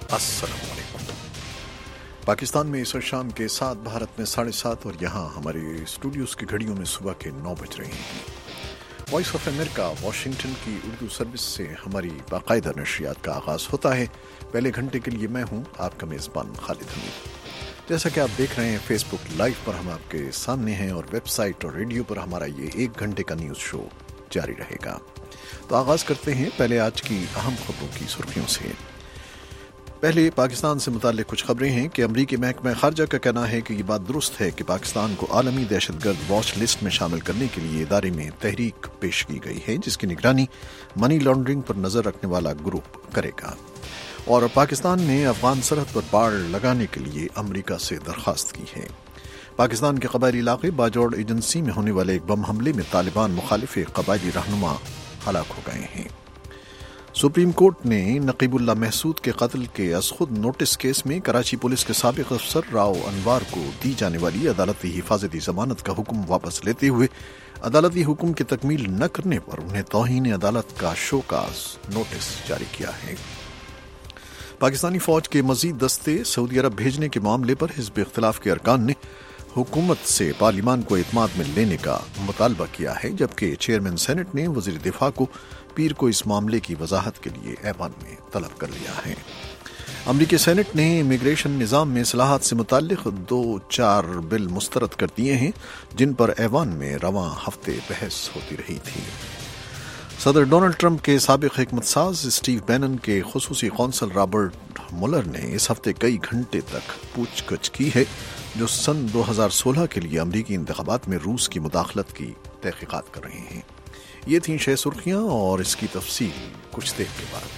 السلام علیکم۔ پاکستان میں اس شام کے 7 بھارت میں 7:30 اور یہاں ہمارے اسٹوڈیوز کی گھڑیوں میں صبح کے 9 بج رہے ہیں۔ وائس آف امریکہ واشنگٹن کی اردو سروس سے ہماری باقاعدہ نشریات کا آغاز ہوتا ہے۔ پہلے گھنٹے کے لیے میں ہوں آپ کا میزبان خالد حمید۔ جیسا کہ آپ دیکھ رہے ہیں فیس بک لائیو پر ہم آپ کے سامنے ہیں اور ویب سائٹ اور ریڈیو پر ہمارا یہ 1 گھنٹے کا نیوز شو جاری رہے گا۔ تو آغاز کرتے ہیں پہلے آج کی اہم خبروں کی سرخیوں سے۔ پہلے پاکستان سے متعلق کچھ خبریں ہیں کہ امریکی محکمہ خارجہ کا کہنا ہے کہ یہ بات درست ہے کہ پاکستان کو عالمی دہشت گرد واچ لسٹ میں شامل کرنے کے لیے ادارے میں تحریک پیش کی گئی ہے، جس کی نگرانی منی لانڈرنگ پر نظر رکھنے والا گروپ کرے گا۔ اور پاکستان نے افغان سرحد پر باڑ لگانے کے لیے امریکہ سے درخواست کی ہے۔ پاکستان کے قبائلی علاقے باجوڑ ایجنسی میں ہونے والے ایک بم حملے میں طالبان مخالف قبائلی رہنما ہلاک ہو گئے ہیں۔ سپریم کورٹ نے نقیب اللہ محسود کے قتل کے از خود نوٹس کیس میں کراچی پولیس کے سابق افسر راؤ انوار کو دی جانے والی عدالتی حفاظتی ضمانت کا حکم واپس لیتے ہوئے عدالتی حکم کی تکمیل نہ کرنے پر انہیں توہین عدالت کا شوکاز نوٹس جاری کیا ہے۔ پاکستانی فوج کے مزید دستے سعودی عرب بھیجنے کے معاملے پر حزب اختلاف کے ارکان نے حکومت سے پارلیمان کو اعتماد میں لینے کا مطالبہ کیا ہے، جبکہ چیئرمین سینٹ نے وزیر دفاع کو پیر کو اس معاملے کی وضاحت کے لیے ایوان میں طلب کر لیا ہے۔ امریکی سینٹ نے امیگریشن نظام میں اصلاحات سے متعلق 2-4 بل مسترد کر دیے ہیں، جن پر ایوان میں رواں ہفتے بحث ہوتی رہی تھی۔ صدر ڈونلڈ ٹرمپ کے سابق حکمت ساز اسٹیو بینن کے خصوصی قونصل رابرٹ مولر نے اس ہفتے کئی گھنٹے تک پوچھ گچھ کی ہے، جو سن 2016 کے لیے امریکی انتخابات میں روس کی مداخلت کی تحقیقات کر رہے ہیں۔ یہ تھیں 6 سرخیاں اور اس کی تفصیل کچھ دیر کے بعد۔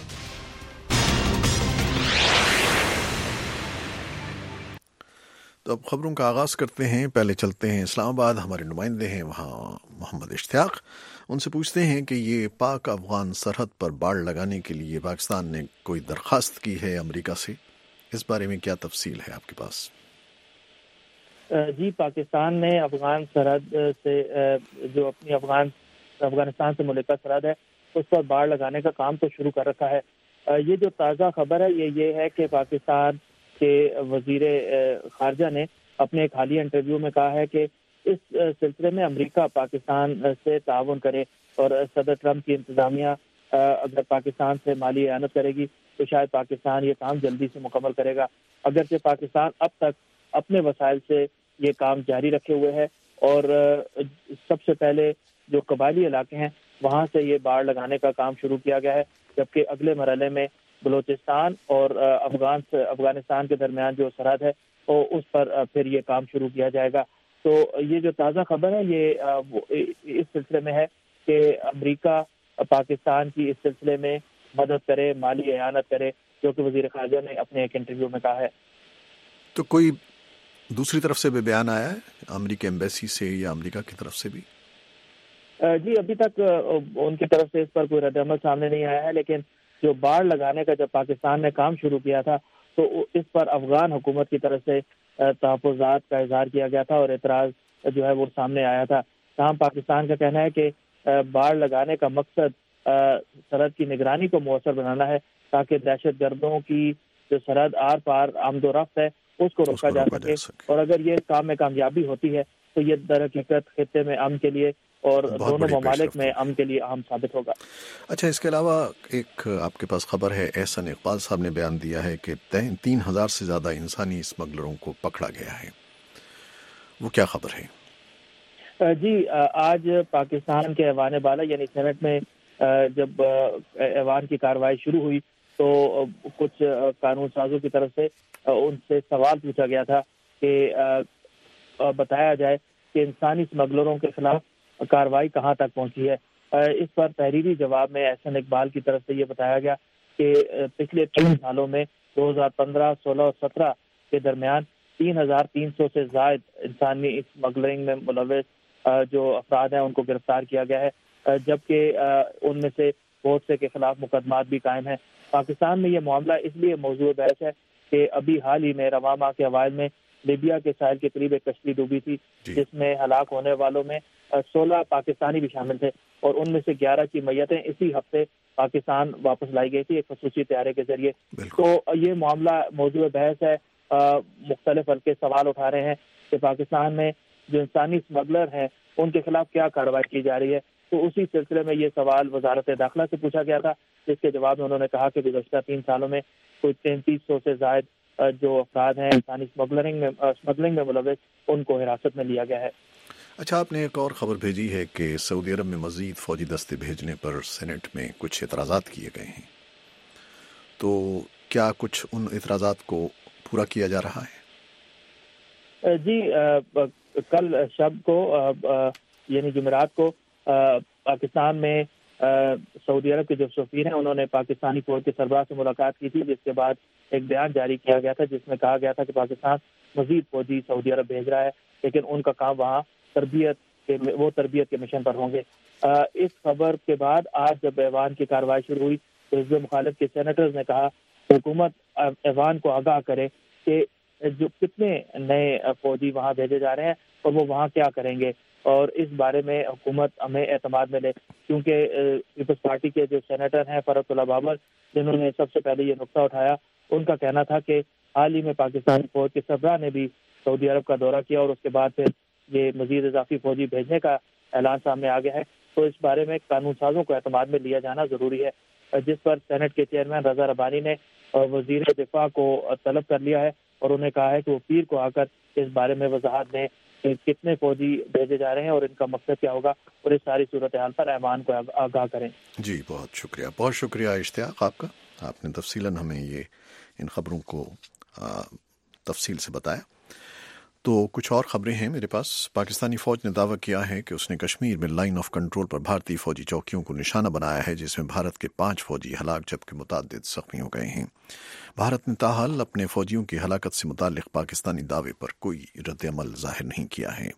تو اب خبروں کا آغاز کرتے ہیں۔ پہلے چلتے ہیں اسلام آباد، ہمارے نمائندے ہیں وہاں محمد اشتیاق، ان سے پوچھتے ہیں کہ یہ پاک افغان سرحد پر باڑ لگانے کے لیے پاکستان نے کوئی درخواست کی ہے امریکہ سے، اس بارے میں کیا تفصیل ہے آپ کے پاس؟ جی، پاکستان نے افغان سرحد سے جو اپنی افغانستان سے ملکہ سرحد ہے اس پر باڑ لگانے کا کام تو شروع کر رکھا ہے۔ یہ جو تازہ خبر ہے یہ ہے کہ پاکستان کے وزیر خارجہ نے اپنے ایک حالیہ انٹرویو میں کہا ہے کہ اس سلسلے میں امریکہ پاکستان سے تعاون کرے اور صدر ٹرمپ کی انتظامیہ اگر پاکستان سے مالی اعانت کرے گی تو شاید پاکستان یہ کام جلدی سے مکمل کرے گا، اگرچہ پاکستان اب تک اپنے وسائل سے یہ کام جاری رکھے ہوئے ہے اور سب سے پہلے جو قبائلی علاقے ہیں وہاں سے یہ باڑ لگانے کا کام شروع کیا گیا ہے، جبکہ اگلے مرحلے میں بلوچستان اور افغانستان کے درمیان جو سرحد ہے اس پر پھر یہ کام شروع کیا جائے گا۔ تو یہ جو تازہ خبر ہے یہ اس سلسلے میں ہے کہ امریکہ پاکستان کی اس سلسلے میں مدد کرے، مالی اعانت کرے، جو کہ وزیر خارجہ نے اپنے ایک انٹرویو میں کہا ہے۔ تو کوئی دوسری طرف سے بھی بیان آیا ہے امریکی ایمبیسی سے یا امریکہ کی طرف سے بھی؟ جی، ابھی تک ان کی طرف سے اس پر کوئی رد عمل سامنے نہیں آیا ہے، لیکن جو باڑ لگانے کا جب پاکستان نے کام شروع کیا تھا تو اس پر افغان حکومت کی طرف سے تحفظات کا اظہار کیا گیا تھا اور اعتراض جو ہے وہ سامنے آیا تھا۔ تاہم پاکستان کا کہنا ہے کہ باڑ لگانے کا مقصد سرحد کی نگرانی کو مؤثر بنانا ہے تاکہ دہشت گردوں کی جو سرحد آر پار آمد و رفت ہے اس کو روکا جا سکے، اور اگر یہ کام میں کامیابی ہوتی ہے تو یہ در حقیقت خطے میں امن کے لیے اور دونوں ممالک میں امن کے لیے اہم ثابت ہوگا۔ اچھا، اس کے علاوہ ایک آپ کے پاس خبر ہے، احسن اقبال صاحب نے بیان دیا ہے کہ 3000 سے زیادہ انسانی اسمگلروں کو پکڑا گیا ہے، وہ کیا خبر ہے؟ جی، آج پاکستان کے ایوان بالا یعنی سینٹ میں جب ایوان کی کارروائی شروع ہوئی تو کچھ قانون سازوں کی طرف سے ان سے سوال پوچھا گیا تھا کہ بتایا جائے کہ انسانی اسمگلروں کے خلاف کارروائی کہاں تک پہنچی ہے۔ اس پر تحریری جواب میں احسن اقبال کی طرف سے یہ بتایا گیا کہ پچھلے 3 سالوں میں 2015، 16 اور 17 کے درمیان 3300 سے زائد انسانی اسمگلنگ میں ملوث جو افراد ہیں ان کو گرفتار کیا گیا ہے، جبکہ ان میں سے بہت سے کے خلاف مقدمات بھی قائم ہیں۔ پاکستان میں یہ معاملہ اس لیے موضوع بحث ہے کہ ابھی حال ہی میں رواں ماہ کے اوائل میں لیبیا کے ساحل کے قریب ایک کشتی ڈوبی تھی جس میں ہلاک ہونے والوں میں 16 پاکستانی بھی شامل تھے اور ان میں سے 11 کی میتیں اسی ہفتے پاکستان واپس لائی گئی تھی ایک خصوصی طیارے کے ذریعے. بالکل. تو یہ معاملہ موضوع بحث ہے. مختلف حلقے سوال اٹھا رہے ہیں کہ پاکستان میں جو انسانی اسمگلر ہیں ان کے خلاف کیا کارروائی کی جا رہی ہے. تو اسی سلسلے میں یہ سوال وزارت داخلہ سے پوچھا گیا تھا, جس کے جواب میں انہوں نے کہا کہ گزشتہ 3 سالوں میں کوئی 3300 سے زائد جو افراد ہیں انسانی اسمگلنگ میں ملوث ان کو حراست میں لیا گیا ہے. اچھا, آپ نے ایک اور خبر بھیجی ہے کہ سعودی عرب میں مزید فوجی دستے بھیجنے پر سینٹ میں کچھ اعتراضات کیے گئے ہیں, تو کیا کچھ ان اعتراضات کو پورا کیا جا رہا ہے؟ جی, کل شب کو یعنی جمعرات کو پاکستان میں سعودی عرب کے جو سفیر ہیں انہوں نے پاکستانی فوج کے سربراہ سے ملاقات کی تھی, جس کے بعد ایک بیان جاری کیا گیا تھا جس میں کہا گیا تھا کہ پاکستان مزید فوجی سعودی عرب بھیج رہا ہے, لیکن ان کا کام وہاں تربیت کے مشن پر ہوں گے. اس خبر کے بعد آج جب ایوان کی کارروائی شروع ہوئی تو حزب مخالف کے سینیٹرز نے کہا کہ حکومت ایوان کو آگاہ کرے کہ جو کتنے نئے فوجی وہاں بھیجے جا رہے ہیں اور وہ وہاں کیا کریں گے, اور اس بارے میں حکومت ہمیں اعتماد میں لے. کیونکہ پیپلز پارٹی کے جو سینیٹر ہیں فرحت اللہ بابر, جنہوں نے سب سے پہلے یہ نقطہ اٹھایا, ان کا کہنا تھا کہ حال ہی میں پاکستانی فوج کے سربراہ نے بھی سعودی عرب کا دورہ کیا اور اس کے بعد پھر یہ مزید اضافی فوجی بھیجنے کا اعلان سامنے آ گیا ہے. تو اس بارے میں قانون سازوں کو اعتماد میں لیا جانا ضروری ہے, جس پر سینٹ کے چیئرمین رضا ربانی نے وزیر دفاع کو طلب کر لیا ہے اور انہیں کہا ہے کہ وہ پیر کو آ کر اس بارے میں وضاحت دیں کہ کتنے فوجی بھیجے جا رہے ہیں اور ان کا مقصد کیا ہوگا, اور اس ساری صورتحال پر ایوان کو آگاہ کریں. جی, بہت شکریہ اشتیاق آپ کا. آپ نے تفصیلاً ہمیں ان خبروں کو تفصیل سے بتایا. تو کچھ اور خبریں ہیں میرے پاس. پاکستانی فوج نے دعویٰ کیا ہے کہ اس نے کشمیر میں لائن آف کنٹرول پر بھارتی فوجی چوکیوں کو نشانہ بنایا ہے, جس میں بھارت کے 5 فوجی ہلاک جبکہ متعدد زخمی ہو گئے ہیں. بھارت نے تاحال اپنے فوجیوں کی ہلاکت سے متعلق پاکستانی دعوے پر کوئی رد عمل ظاہر نہیں کیا ہے.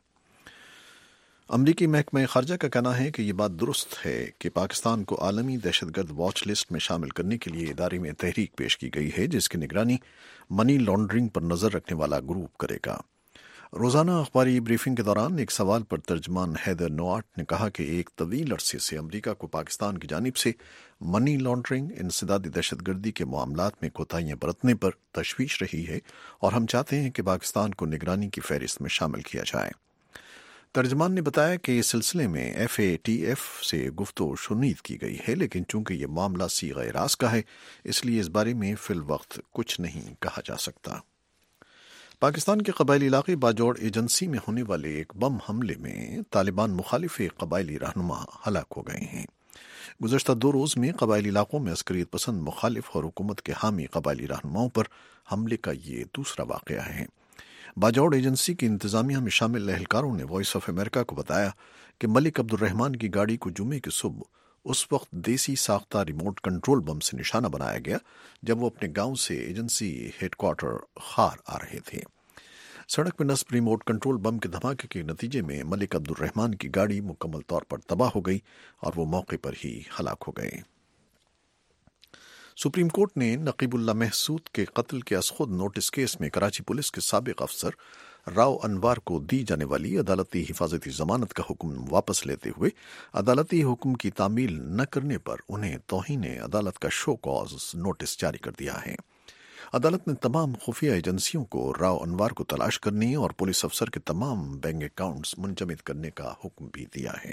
امریکی محکمہ خارجہ کا کہنا ہے کہ یہ بات درست ہے کہ پاکستان کو عالمی دہشت گرد واچ لسٹ میں شامل کرنے کے لیے ادارے میں تحریک پیش کی گئی ہے, جس کی نگرانی منی لانڈرنگ پر نظر رکھنے والا گروپ کرے گا. روزانہ اخباری بریفنگ کے دوران ایک سوال پر ترجمان حیدر نوآٹ نے کہا کہ ایک طویل عرصے سے امریکہ کو پاکستان کی جانب سے منی لانڈرنگ, انسدادی دہشت گردی کے معاملات میں کوتاہیاں برتنے پر تشویش رہی ہے اور ہم چاہتے ہیں کہ پاکستان کو نگرانی کی فہرست میں شامل کیا جائے. ترجمان نے بتایا کہ اس سلسلے میں FATF سے گفتگو شنید کی گئی ہے, لیکن چونکہ یہ معاملہ صیغہ راز کا ہے اس لیے اس بارے میں فی الوقت کچھ نہیں کہا جا سکتا. پاکستان کے قبائلی علاقے باجوڑ ایجنسی میں ہونے والے ایک بم حملے میں طالبان مخالف ایک قبائلی رہنما ہلاک ہو گئے ہیں. گزشتہ 2 روز میں قبائلی علاقوں میں عسکریت پسند مخالف اور حکومت کے حامی قبائلی رہنماؤں پر حملے کا یہ دوسرا واقعہ ہے. باجوڑ ایجنسی کی انتظامیہ میں شامل اہلکاروں نے وائس آف امریکہ کو بتایا کہ ملک عبد الرحمان کی گاڑی کو جمعے کی صبح اس وقت دیسی ساختہ ریموٹ کنٹرول بم سے نشانہ بنایا گیا جب وہ اپنے گاؤں سے ایجنسی ہیڈ کوارٹر خار آ رہے تھے. سڑک میں نصب ریموٹ کنٹرول بم کے دھماکے کے نتیجے میں ملک عبد الرحمان کی گاڑی مکمل طور پر تباہ ہو گئی اور وہ موقع پر ہی ہلاک ہو گئے. سپریم کورٹ نے نقیب اللہ محسود کے قتل کے از خود نوٹس کیس میں کراچی پولیس کے سابق افسر راؤ انوار کو دی جانے والی عدالتی حفاظتی ضمانت کا حکم واپس لیتے ہوئے عدالتی حکم کی تعمیل نہ کرنے پر انہیں توہین عدالت کا شو کاز نوٹس جاری کر دیا ہے. عدالت نے تمام خفیہ ایجنسیوں کو راؤ انوار کو تلاش کرنے اور پولیس افسر کے تمام بینک اکاؤنٹس منجمد کرنے کا حکم بھی دیا ہے.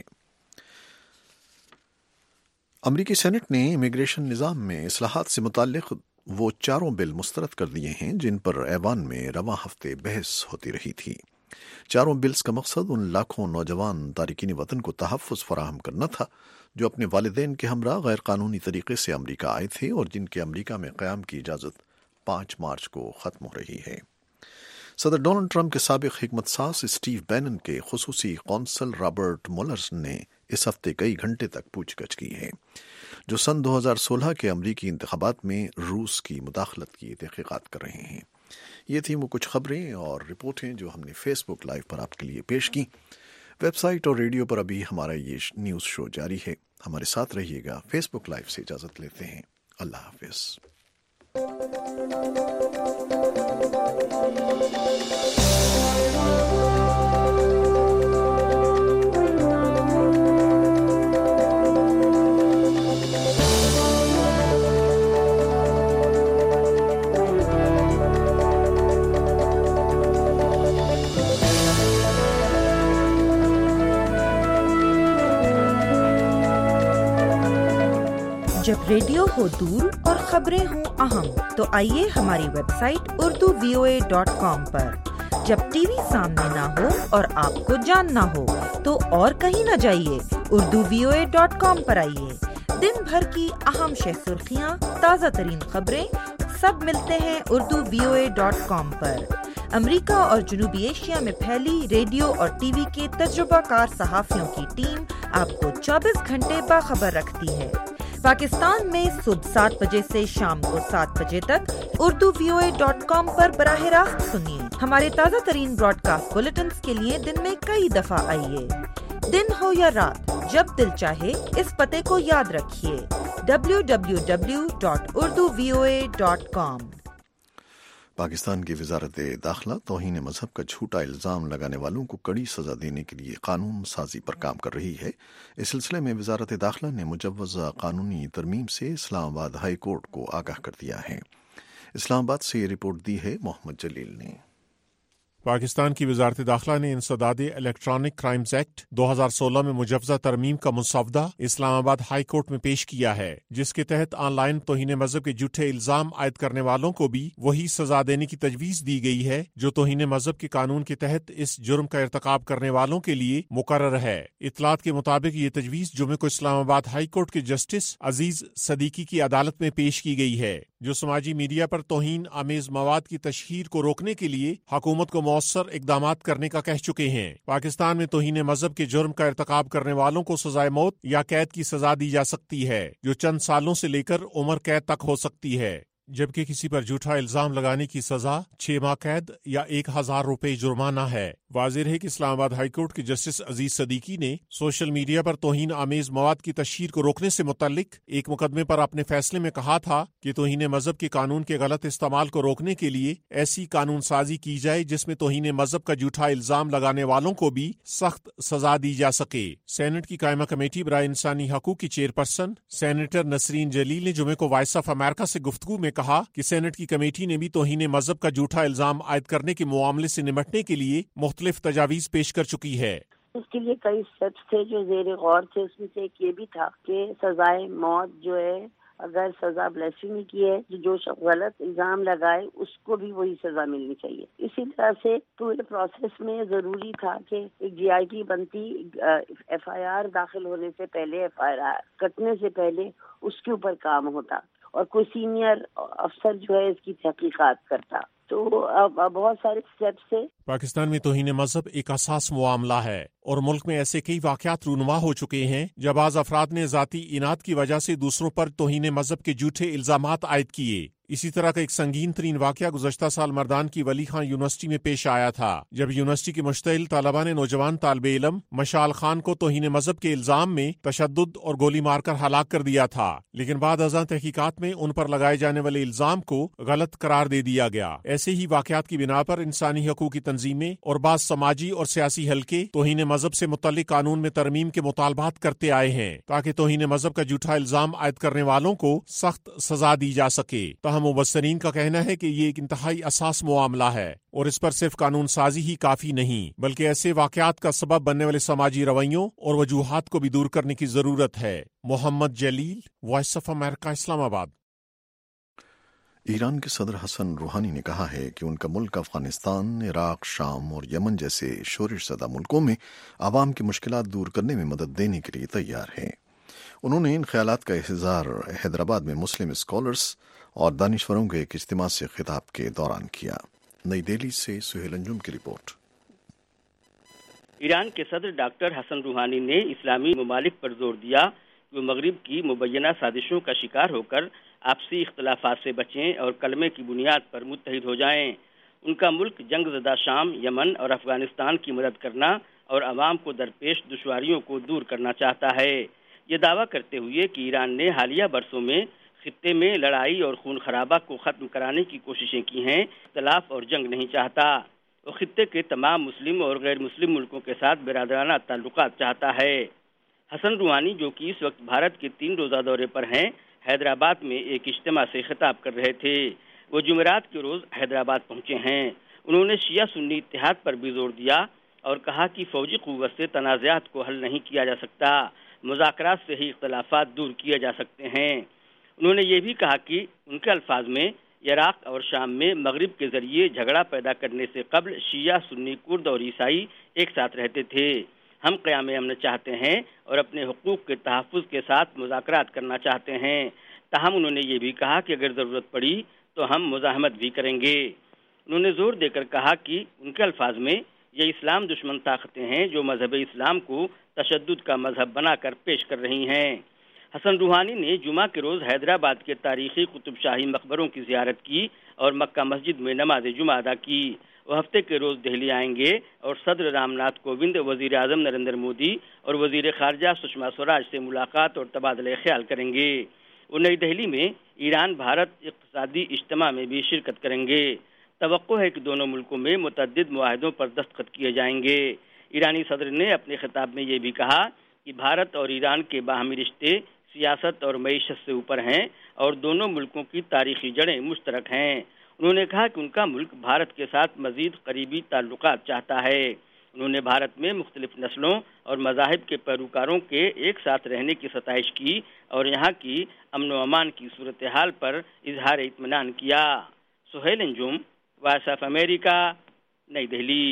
امریکی سینٹ نے امیگریشن نظام میں اصلاحات سے متعلق وہ 4 بل مسترد کر دیے ہیں جن پر ایوان میں رواں ہفتے بحث ہوتی رہی تھی. 4 بلز کا مقصد ان لاکھوں نوجوان تارکین وطن کو تحفظ فراہم کرنا تھا جو اپنے والدین کے ہمراہ غیر قانونی طریقے سے امریکہ آئے تھے اور جن کے امریکہ میں قیام کی اجازت 5 مارچ کو ختم ہو رہی ہے. صدر ڈونلڈ ٹرمپ کے سابق حکمت ساز اسٹیو بینن کے خصوصی قونصل رابرٹ مولرز نے اس ہفتے کئی گھنٹے تک پوچھ گچھ کی ہے جو سن 2016 کے امریکی انتخابات میں روس کی مداخلت کی تحقیقات کر رہے ہیں. یہ تھیں وہ کچھ خبریں اور رپورٹیں جو ہم نے فیس بک لائیو پر آپ کے لیے پیش کی. ویب سائٹ اور ریڈیو پر ابھی ہمارا یہ نیوز شو جاری ہے. ہمارے ساتھ رہیے گا. فیس بک لائیو سے اجازت لیتے ہیں. اللہ حافظ. جب ریڈیو ہو دور اور خبریں ہوں اہم تو آئیے ہماری ویب سائٹ urduvoa.com پر۔ جب ٹی وی سامنے نہ ہو اور آپ کو جاننا ہو تو اور کہیں نہ جائیے، urduvoa.com پر آئیے۔ دن بھر کی اہم شہ سرخیاں، تازہ ترین خبریں سب ملتے ہیں urduvoa.com پر۔ امریکہ اور جنوبی ایشیا میں پھیلی ریڈیو اور ٹی وی کے تجربہ کار صحافیوں کی ٹیم آپ کو 24 گھنٹے باخبر رکھتی ہے۔ پاکستان میں صبح 7 بجے سے شام کو 7 بجے تک urduvoa.com پر براہ راست سنیے۔ ہمارے تازہ ترین براڈ کاسٹ بلیٹنز کے لیے دن میں کئی دفعہ آئیے۔ دن ہو یا رات، جب دل چاہے اس پتے کو یاد رکھیے، www.urduvoa.com۔ پاکستان کی وزارت داخلہ توہین مذہب کا جھوٹا الزام لگانے والوں کو کڑی سزا دینے کے لیے قانون سازی پر کام کر رہی ہے۔ اس سلسلے میں وزارت داخلہ نے مجوزہ قانونی ترمیم سے اسلام آباد ہائی کورٹ کو آگاہ کر دیا ہے۔ اسلام آباد سے یہ رپورٹ دی ہے محمد جلیل نے۔ پاکستان کی وزارت داخلہ نے انسداد الیکٹرانک کرائمز ایکٹ 2016 میں مجوزہ ترمیم کا مسودہ اسلام آباد ہائی کورٹ میں پیش کیا ہے، جس کے تحت آن لائن توہین مذہب کے جھوٹے الزام عائد کرنے والوں کو بھی وہی سزا دینے کی تجویز دی گئی ہے جو توہین مذہب کے قانون کے تحت اس جرم کا ارتکاب کرنے والوں کے لیے مقرر ہے۔ اطلاعات کے مطابق یہ تجویز جمعے کو اسلام آباد ہائی کورٹ کے جسٹس عزیز صدیقی کی عدالت میں پیش کی گئی ہے، جو سماجی میڈیا پر توہین آمیز مواد کی تشہیر کو روکنے کے لیے حکومت کو مؤثر اقدامات کرنے کا کہہ چکے ہیں۔ پاکستان میں توہین مذہب کے جرم کا ارتکاب کرنے والوں کو سزائے موت یا قید کی سزا دی جا سکتی ہے، جو چند سالوں سے لے کر عمر قید تک ہو سکتی ہے، جبکہ کسی پر جھوٹا الزام لگانے کی سزا 6 ماہ قید یا 1000 روپے جرمانہ ہے۔ واضح ہے کہ اسلام آباد ہائی کورٹ کے جسٹس عزیز صدیقی نے سوشل میڈیا پر توہین آمیز مواد کی تشہیر کو روکنے سے متعلق ایک مقدمے پر اپنے فیصلے میں کہا تھا کہ توہین مذہب کے قانون کے غلط استعمال کو روکنے کے لیے ایسی قانون سازی کی جائے جس میں توہین مذہب کا جھوٹا الزام لگانے والوں کو بھی سخت سزا دی جا سکے۔ سینٹ کی قائمہ کمیٹی برائے انسانی حقوق کی چیئرپرسن سینیٹر نسرین جلیل نے جمعے کو وائس آف امریکہ سے گفتگو میں کہا کہ سینٹ کی کمیٹی نے بھی توہین مذہب کا جھوٹا الزام عائد کرنے کے معاملے سے نمٹنے کے لیے مختلف تجاویز پیش کر چکی ہے۔ اس کے لیے کئی سٹیپس تھے جو زیر غور تھے، اس میں سے ایک یہ بھی تھا کہ سزائے موت جو ہے، اگر سزا بلیسفیمی کی ہے، جو شخص غلط الزام لگائے اس کو بھی وہی سزا ملنی چاہیے۔ اسی طرح سے پورے پروسیس میں ضروری تھا کہ ایک GIT بنتی، FIR داخل ہونے سے پہلے، FIR کٹنے سے پہلے اس کے اوپر کام ہوتا اور کوئی سینئر افسر جو ہے اس کی تحقیقات کرتا۔ تو اب بہت سارے اسٹیپس سے پاکستان میں توہین مذہب ایک حساس معاملہ ہے اور ملک میں ایسے کئی واقعات رونما ہو چکے ہیں جب بعض افراد نے ذاتی اناد کی وجہ سے دوسروں پر توہین مذہب کے جھوٹے الزامات عائد کیے۔ اسی طرح کا ایک سنگین ترین واقعہ گزشتہ سال مردان کی ولی خان یونیورسٹی میں پیش آیا تھا، جب یونیورسٹی کے مشتعل طلبہ نے نوجوان طالب علم مشال خان کو توہین مذہب کے الزام میں تشدد اور گولی مار کر ہلاک کر دیا تھا، لیکن بعد ازاں تحقیقات میں ان پر لگائے جانے والے الزام کو غلط قرار دے دیا گیا۔ ایسے ہی واقعات کی بنا پر انسانی حقوق کی تنظیمیں اور بعض سماجی اور سیاسی حلقے توہین مذہب سے متعلق قانون میں ترمیم کے مطالبات کرتے آئے ہیں تاکہ توہین مذہب کا جھوٹا الزام عائد کرنے والوں کو سخت سزا دی جا سکے۔ تاہم مبصرین کا کہنا ہے کہ یہ ایک انتہائی حساس معاملہ ہے اور اس پر صرف قانون سازی ہی کافی نہیں، بلکہ ایسے واقعات کا سبب بننے والے سماجی رویوں اور وجوہات کو بھی دور کرنے کی ضرورت ہے۔ محمد جلیل، وائس آف امریکہ، اسلام آباد۔ ایران کے صدر حسن روحانی نے کہا ہے کہ ان کا ملک افغانستان، عراق، شام اور یمن جیسے شورش زدہ ملکوں میں عوام کی مشکلات دور کرنے میں مدد دینے کے لیے تیار ہے۔ انہوں نے ان خیالات کا اظہار حیدرآباد میں مسلم اسکالرز اور دانشوروں کے ایک اجتماع سے خطاب کے دوران کیا۔ نئی دہلی سے سہیل انجم کی رپورٹ۔ ایران کے صدر ڈاکٹر حسن روحانی نے اسلامی ممالک پر زور دیا کہ وہ مغرب کی مبینہ سازشوں کا شکار ہو کر آپسی اختلافات سے بچیں اور کلمے کی بنیاد پر متحد ہو جائیں۔ ان کا ملک جنگ زدہ شام، یمن اور افغانستان کی مدد کرنا اور عوام کو درپیش دشواریوں کو دور کرنا چاہتا ہے۔ یہ دعویٰ کرتے ہوئے کہ ایران نے حالیہ برسوں میں خطے میں لڑائی اور خون خرابہ کو ختم کرانے کی کوششیں کی ہیں، اختلاف اور جنگ نہیں چاہتا۔ وہ خطے کے تمام مسلم اور غیر مسلم ملکوں کے ساتھ برادرانہ تعلقات چاہتا ہے۔ حسن روحانی، جو کہ اس وقت بھارت کے 3 روزہ دورے پر ہیں، حیدرآباد میں ایک اجتماع سے خطاب کر رہے تھے۔ وہ جمعرات کے روز حیدرآباد پہنچے ہیں۔ انہوں نے شیعہ سنی اتحاد پر بھی زور دیا اور کہا کہ فوجی قوت سے تنازعات کو حل نہیں کیا جا سکتا، مذاکرات سے ہی اختلافات دور کیے جا سکتے ہیں۔ انہوں نے یہ بھی کہا کہ ان کے الفاظ میں عراق اور شام میں مغرب کے ذریعے جھگڑا پیدا کرنے سے قبل شیعہ، سنی، کرد اور عیسائی ایک ساتھ رہتے تھے۔ ہم قیام امن چاہتے ہیں اور اپنے حقوق کے تحفظ کے ساتھ مذاکرات کرنا چاہتے ہیں۔ تاہم انہوں نے یہ بھی کہا کہ اگر ضرورت پڑی تو ہم مزاحمت بھی کریں گے۔ انہوں نے زور دے کر کہا کہ ان کے الفاظ میں یہ اسلام دشمن طاقتیں ہیں جو مذہب اسلام کو تشدد کا مذہب بنا کر پیش کر رہی ہیں۔ حسن روحانی نے جمعہ کے روز حیدرآباد کے تاریخی قطب شاہی مقبروں کی زیارت کی اور مکہ مسجد میں نماز جمعہ ادا کی۔ وہ ہفتے کے روز دہلی آئیں گے اور صدر رام ناتھ کووند، وزیر اعظم نریندر مودی اور وزیر خارجہ سشما سوراج سے ملاقات اور تبادلہ خیال کریں گے۔ وہ نئی دہلی میں ایران بھارت اقتصادی اجتماع میں بھی شرکت کریں گے۔ توقع ہے کہ دونوں ملکوں میں متعدد معاہدوں پر دستخط کیے جائیں گے۔ ایرانی صدر نے اپنے خطاب میں یہ بھی کہا کہ بھارت اور ایران کے باہمی رشتے سیاست اور معیشت سے اوپر ہیں اور دونوں ملکوں کی تاریخی جڑیں مشترک ہیں۔ انہوں نے کہا کہ ان کا ملک بھارت کے ساتھ مزید قریبی تعلقات چاہتا ہے۔ انہوں نے بھارت میں مختلف نسلوں اور مذاہب کے پیروکاروں کے ایک ساتھ رہنے کی ستائش کی اور یہاں کی امن و امان کی صورتحال پر اظہار اطمینان کیا۔ Sohail Anjum, Voice of America, نئی دہلی۔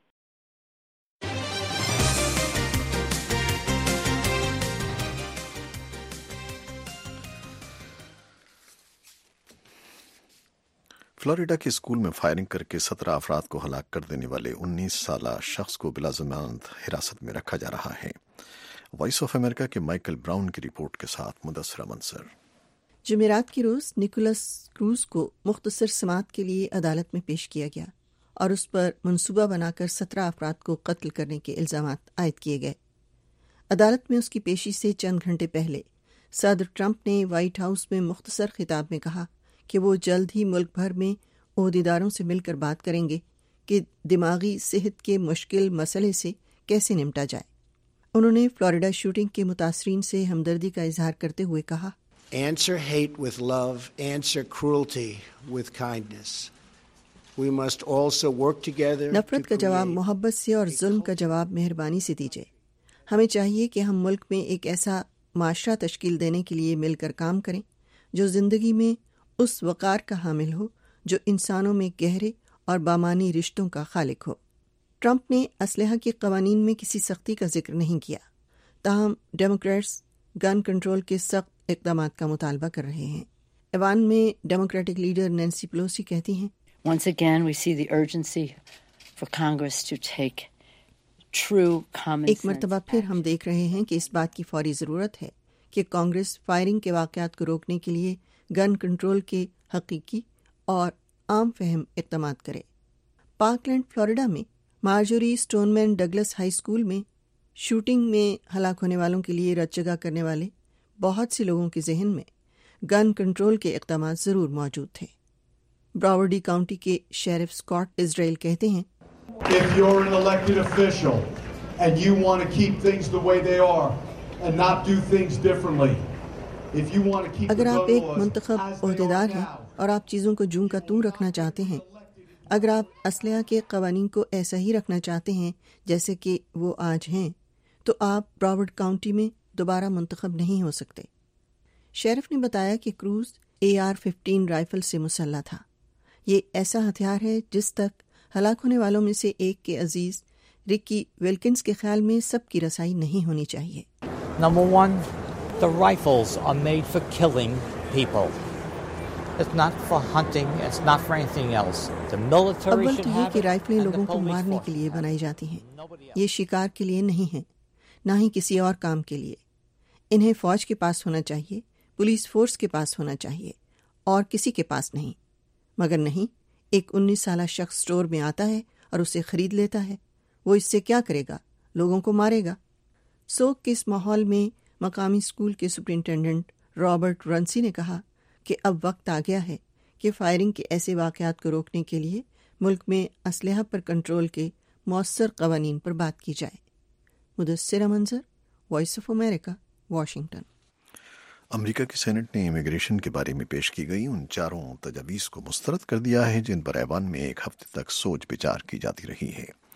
فلوریڈا کے اسکول میں فائرنگ کر کے 17 افراد کو ہلاک کر دینے والے 19 سالہ شخص کو بلا ضمانت حراست میں رکھا جا رہا ہے۔ وائس آف امریکہ کے مائیکل براؤن کی رپورٹ کے ساتھ مدثرہ منصر۔ جمعرات کی روز نکولس کروز کو مختصر سماعت کے لیے عدالت میں پیش کیا گیا اور اس پر منصوبہ بنا کر 17 افراد کو قتل کرنے کے الزامات عائد کیے گئے۔ عدالت میں اس کی پیشی سے چند گھنٹے پہلے صدر ٹرمپ نے وائٹ ہاؤس میں مختصر خطاب میں کہا کہ وہ جلد ہی ملک بھر میں عہدیداروں سے مل کر بات کریں گے کہ دماغی صحت کے مشکل مسئلے سے کیسے نمٹا جائے۔ انہوں نے فلوریڈا شوٹنگ کے متاثرین سے ہمدردی کا اظہار کرتے ہوئے کہا، Answer hate with love, answer cruelty with kindness. We must also work together. نفرت کا جواب محبت سے اور ظلم کا جواب مہربانی سے دیجیے۔ ہمیں چاہیے کہ ہم ملک میں ایک ایسا معاشرہ تشکیل دینے کے لیے مل کر کام کریں جو زندگی میں اس وقار کا حامل ہو جو انسانوں میں گہرے اور بامانی رشتوں کا خالق ہو۔ ٹرمپ نے اسلحہ کے قوانین میں کسی سختی کا ذکر نہیں کیا، تاہم ڈیموکریٹس گن کنٹرول کے سخت اقدامات کا مطالبہ کر رہے ہیں۔ ایوان میں ڈیموکریٹک لیڈر نینسی پلوسی کہتی ہیں، Once again, we see the urgency for Congress to take true common sense. ایک مرتبہ پھر ہم دیکھ رہے ہیں کہ اس بات کی فوری ضرورت ہے کہ کانگریس فائرنگ کے واقعات کو روکنے کے لیے گن کنٹرول کے حقیقی اور عام فہم اقدامات کرے۔ پارکلینڈ فلوریڈا میں Marjory Stoneman Douglas high school میں شوٹنگ میں ہلاک ہونے والوں کے لیے رت جگہ کرنے والے بہت سے لوگوں کے ذہن میں گن کنٹرول کے اقدامات ضرور موجود تھے۔ براورڈی کاؤنٹی کے شیرف اسکاٹ اسرائیل کہتے ہیں، If you're an elected official and you want to keep things the way they are and not do things differently, if you want to keep اگر the آپ gun ایک laws منتخب as they عہدیدار are ہیں now, اور آپ چیزوں کو جوں کا توں رکھنا چاہتے ہیں، اگر آپ اسلحہ کے قوانین کو ایسا ہی رکھنا چاہتے ہیں جیسے کہ وہ آج ہیں، تو آپ براورڈ کاؤنٹی میں دوبارہ منتخب نہیں ہو سکتے۔ شیرف نے بتایا کہ کروز AR-15 رائفل سے مسلح تھا۔ یہ ایسا ہتھیار ہے جس تک ہلاک ہونے والوں میں سے ایک کے عزیز رکی ویلکنز کے خیال میں سب کی رسائی نہیں ہونی چاہیے۔ Number one, the rifles are made for killing people. It's not for hunting, it's not for anything else. The military اول should تو یہ have کہ it, رائفلیں and the لوگوں کو police مارنے force کے لیے should have بنائی it. جاتی ہیں، Nobody else. یہ شکار کے لیے نہیں ہیں، نہ ہی کسی اور کام کے لیے۔ انہیں فوج کے پاس ہونا چاہیے، پولیس فورس کے پاس ہونا چاہیے، اور کسی کے پاس نہیں۔ مگر نہیں، ایک 19 سالہ شخص اسٹور میں آتا ہے اور اسے خرید لیتا ہے، وہ اس سے کیا کرے گا؟ لوگوں کو مارے گا۔ سوگ کے اس ماحول میں مقامی اسکول کے سپرنٹینڈنٹ رابرٹ رنسی نے کہا کہ اب وقت آ گیا ہے کہ فائرنگ کے ایسے واقعات کو روکنے کے لیے ملک میں اسلحہ پر کنٹرول کے مؤثر قوانین پر بات کی جائے۔ Mudassira Manzar, Voice of America, Washington. امریکہ کی سینٹ نے امیگریشن کے بارے میں پیش کی گئی ان 4 تجاویز کو مسترد کر دیا ہے جن پر ایوان میں ایک ہفتے تک سوچ بچار کی جاتی رہی ہے۔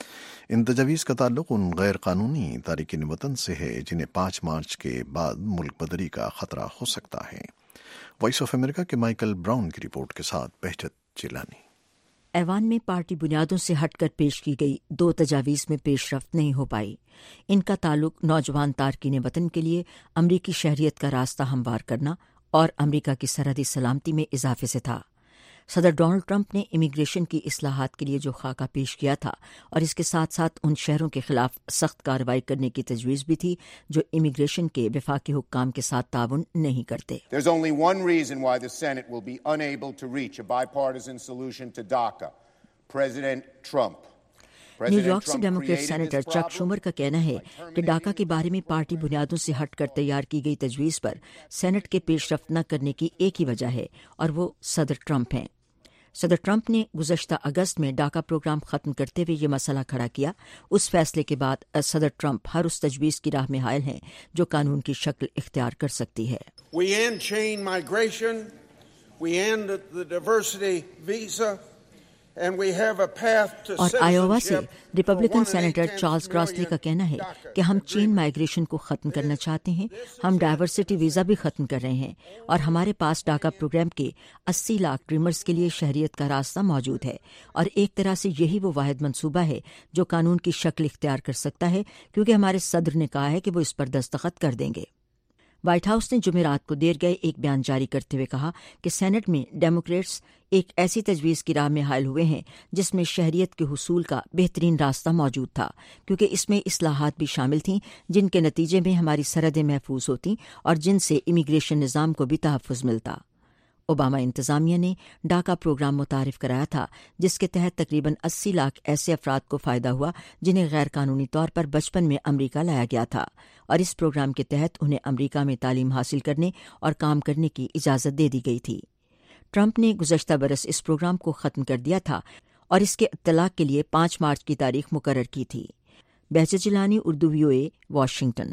इन तजावीज़ का ताल्लुक उन गैर कानूनी तारिकीन वतन से है जिन्हें 5 मार्च के बाद मुल्क बदरी का खतरा हो सकता है। वॉइस ऑफ अमेरिका के माइकल ब्राउन की रिपोर्ट के साथ बहजत जिलानी। ऐवान में पार्टी बुनियादों से हटकर पेश की गई 2 तजावीज़ में पेशरफ्त नहीं हो पाई। इनका ताल्लुक नौजवान तारकीन वतन के लिए अमरीकी शहरियत का रास्ता हमवार करना और अमरीका की सरहदी सलामती में इजाफे से था। सदर डोनाल्ड ट्रंप ने इमिग्रेशन की इस्लाहात के लिए जो खाका पेश किया था और इसके साथ साथ उन शहरों के खिलाफ सख्त कार्रवाई करने की तजवीज़ भी थी जो इमिग्रेशन के वफाकी हुक्काम के साथ ताउन नहीं करते। There's only one reason why the Senate will be unable to reach a bipartisan solution to DACA. President Trump. New York से डेमोक्रेट सेनेटर चक शुमर का कहना है कि डाका के बारे में पार्टी बुनियादों से हटकर तैयार की गई तजवीज़ पर सेनेट के पेशरफ्त न करने की एक ही वजह है और वो सदर ट्रंप हैं। सदर ट्रंप ने गुज़श्ता अगस्त में डाका प्रोग्राम खत्म करते हुए ये मसला खड़ा किया। उस फैसले के बाद सदर ट्रंप हर उस तजवीज़ की राह में हायल हैं जो कानून की शक्ल इख्तियार कर सकती है। We end chain migration, we end the diversity visa, and we have a path to और आयोवा से Republican citizenship senator for Charles Grassley का कहना है कि हम चेन माइग्रेशन को ख़त्म करना चाहते हैं, हम डाइवर्सिटी वीज़ा भी ख़त्म कर रहे हैं और हमारे पास डाका प्रोग्राम के 80 लाख ड्रीमर्स के लिए शहरियत का रास्ता मौजूद है और एक तरह से यही वो वाहिद मंसूबा है जो कानून की शक्ल इख्तियार कर सकता है क्योंकि हमारे सदर ने कहा है कि वो इस पर दस्तखत कर देंगे। व्हाइट हाउस ने जुमेरात को देर गए एक बयान जारी करते हुए कहा कि सेनेट में डेमोक्रेट्स एक ऐसी तजवीज़ की राह में हायल हुए हैं जिसमें शहरियत के हुसूल का बेहतरीन रास्ता मौजूद था क्योंकि इसमें इस्लाहात भी शामिल थीं जिनके नतीजे में हमारी सरहदें महफूज होती और जिनसे इमिग्रेशन निज़ाम को भी तहफ़्फ़ुज़ मिलता। ओबामा इंतज़ामिया ने डाका प्रोग्राम मुतारिफ कराया था जिसके तहत तकरीबन 80 लाख ऐसे अफराद को फ़ायदा हुआ जिन्हें गैर कानूनी तौर पर बचपन में अमरीका लाया गया था और इस प्रोग्राम के तहत उन्हें अमरीका में तालीम हासिल करने और काम करने की इजाज़त दे दी गई थी। ट्रंप ने गुज़श्ता बरस इस प्रोग्राम को ख़त्म कर दिया था और इसके इत्तलाक़ के लिए 5 मार्च की तारीख मुकर्रर की थी। Behjat Jilani, Urdu VOA, Washington.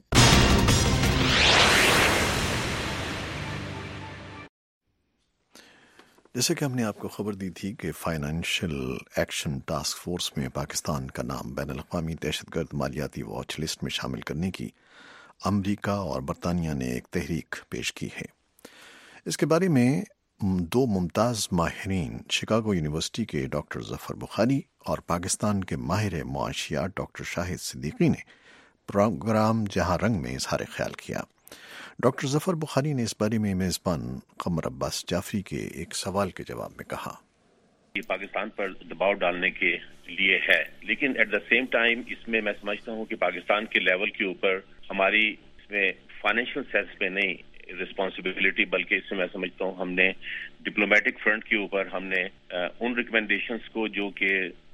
जैसे कि हमने आपको खबर दी थी कि फाइनेंशियल एक्शन टास्क फोर्स में पाकिस्तान का नाम बैनुल-अक़वामी दहशतगर्द मालियाती वॉच लिस्ट में शामिल करने की अमरीका और बरतानिया ने एक तहरीक पेश की है। इसके बारे में 2 मुमताज़ माहिरीन शिकागो यूनिवर्सिटी के डॉक्टर ज़फ़र बुखारी और पाकिस्तान के माहिर मुआशियात डॉक्टर शाहिद सिद्दीकी ने प्रोग्राम जहां रंग में इज़हार ख्याल किया। डॉक्टर ज़फ़र बुखारी ने इस बारे में मेज़बान क़मर अब्बास जाफरी के एक सवाल के जवाब में कहा, ये पाकिस्तान पर दबाव डालने के लिए है, लेकिन एट द सेम टाइम इसमें मैं समझता हूँ कि पाकिस्तान के लेवल के ऊपर हमारी इसमें फाइनेंशियल सेंस में नहीं रिस्पॉन्सिबिलिटी, बल्कि इसमें मैं समझता हूँ हमने डिप्लोमेटिक फ्रंट के ऊपर हमने उन रिकमेंडेशंस को जो कि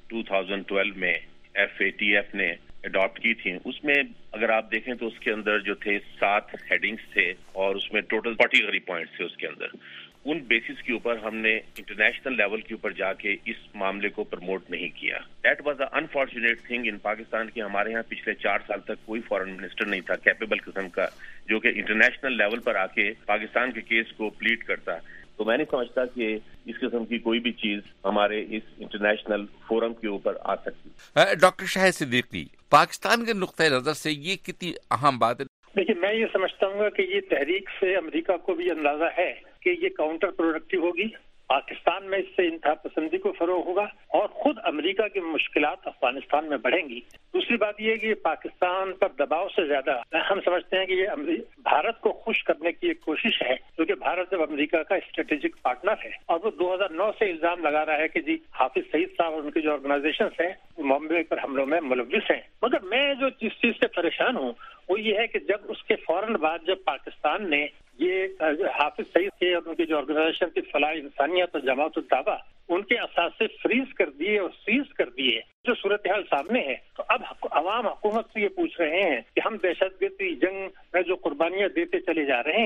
2012 में FATF ने अडॉप्ट की थी, उसमें अगर आप देखें तो उसके अंदर जो थे 7 हेडिंग्स थे और उसमें टोटल 40 पॉइंट्स थे उसके अंदर। उन बेसिस के ऊपर हमने इंटरनेशनल लेवल के ऊपर जाके इस मामले को प्रमोट नहीं किया। That was a unfortunate thing in Pakistan कि हमारे यहाँ पिछले 4 साल तक कोई फॉरेन मिनिस्टर नहीं था कैपेबल किस्म का जो कि इंटरनेशनल लेवल पर आके पाकिस्तान के केस को प्लीड करता। तो मैं नहीं समझता कि इस किस्म की कोई भी चीज हमारे इस इंटरनेशनल फोरम के ऊपर आ सकती। डॉक्टर शाहिद सिद्दीकी, पाकिस्तान के नुक्ते नजर से ये कितनी अहम बात है? देखिए, मैं ये समझता हूँ कि ये तहरीक से अमेरिका को भी अंदाजा है कि ये काउंटर प्रोडक्टिव होगी, पाकिस्तान में इससे इंतहा पसंदी को फरोग होगा और खुद अमेरिका की मुश्किलात अफगानिस्तान में बढ़ेंगी। दूसरी बात ये कि पाकिस्तान पर दबाव से ज्यादा हम समझते हैं कि ये भारत को खुश करने की एक कोशिश है, क्योंकि भारत जब अमेरिका का स्ट्रेटेजिक पार्टनर है और वो 2009 से इल्जाम लगा रहा है कि जी हाफिज सईद साहब और उनकी जो ऑर्गेनाइजेशन है बॉम्बे पर हमलों में मुलव्विस हैं। मगर मैं जो जिस चीज से परेशान हूँ वो ये है कि जब उसके फौरन बाद जब पाकिस्तान ने ये हाफिज सईद के और उनकी जो ऑर्गेनाइजेशन की फलाह इंसानियत और जमात उद-दावा उनके असासे फ्रीज कर दिए और सीज कर दिए, जो सूरत हाल सामने है, तो अब अवाम हुकूमत से ये पूछ रहे हैं कि हम दहशतगर्दी जंग में जो कुर्बानियां देते चले जा रहे हैं,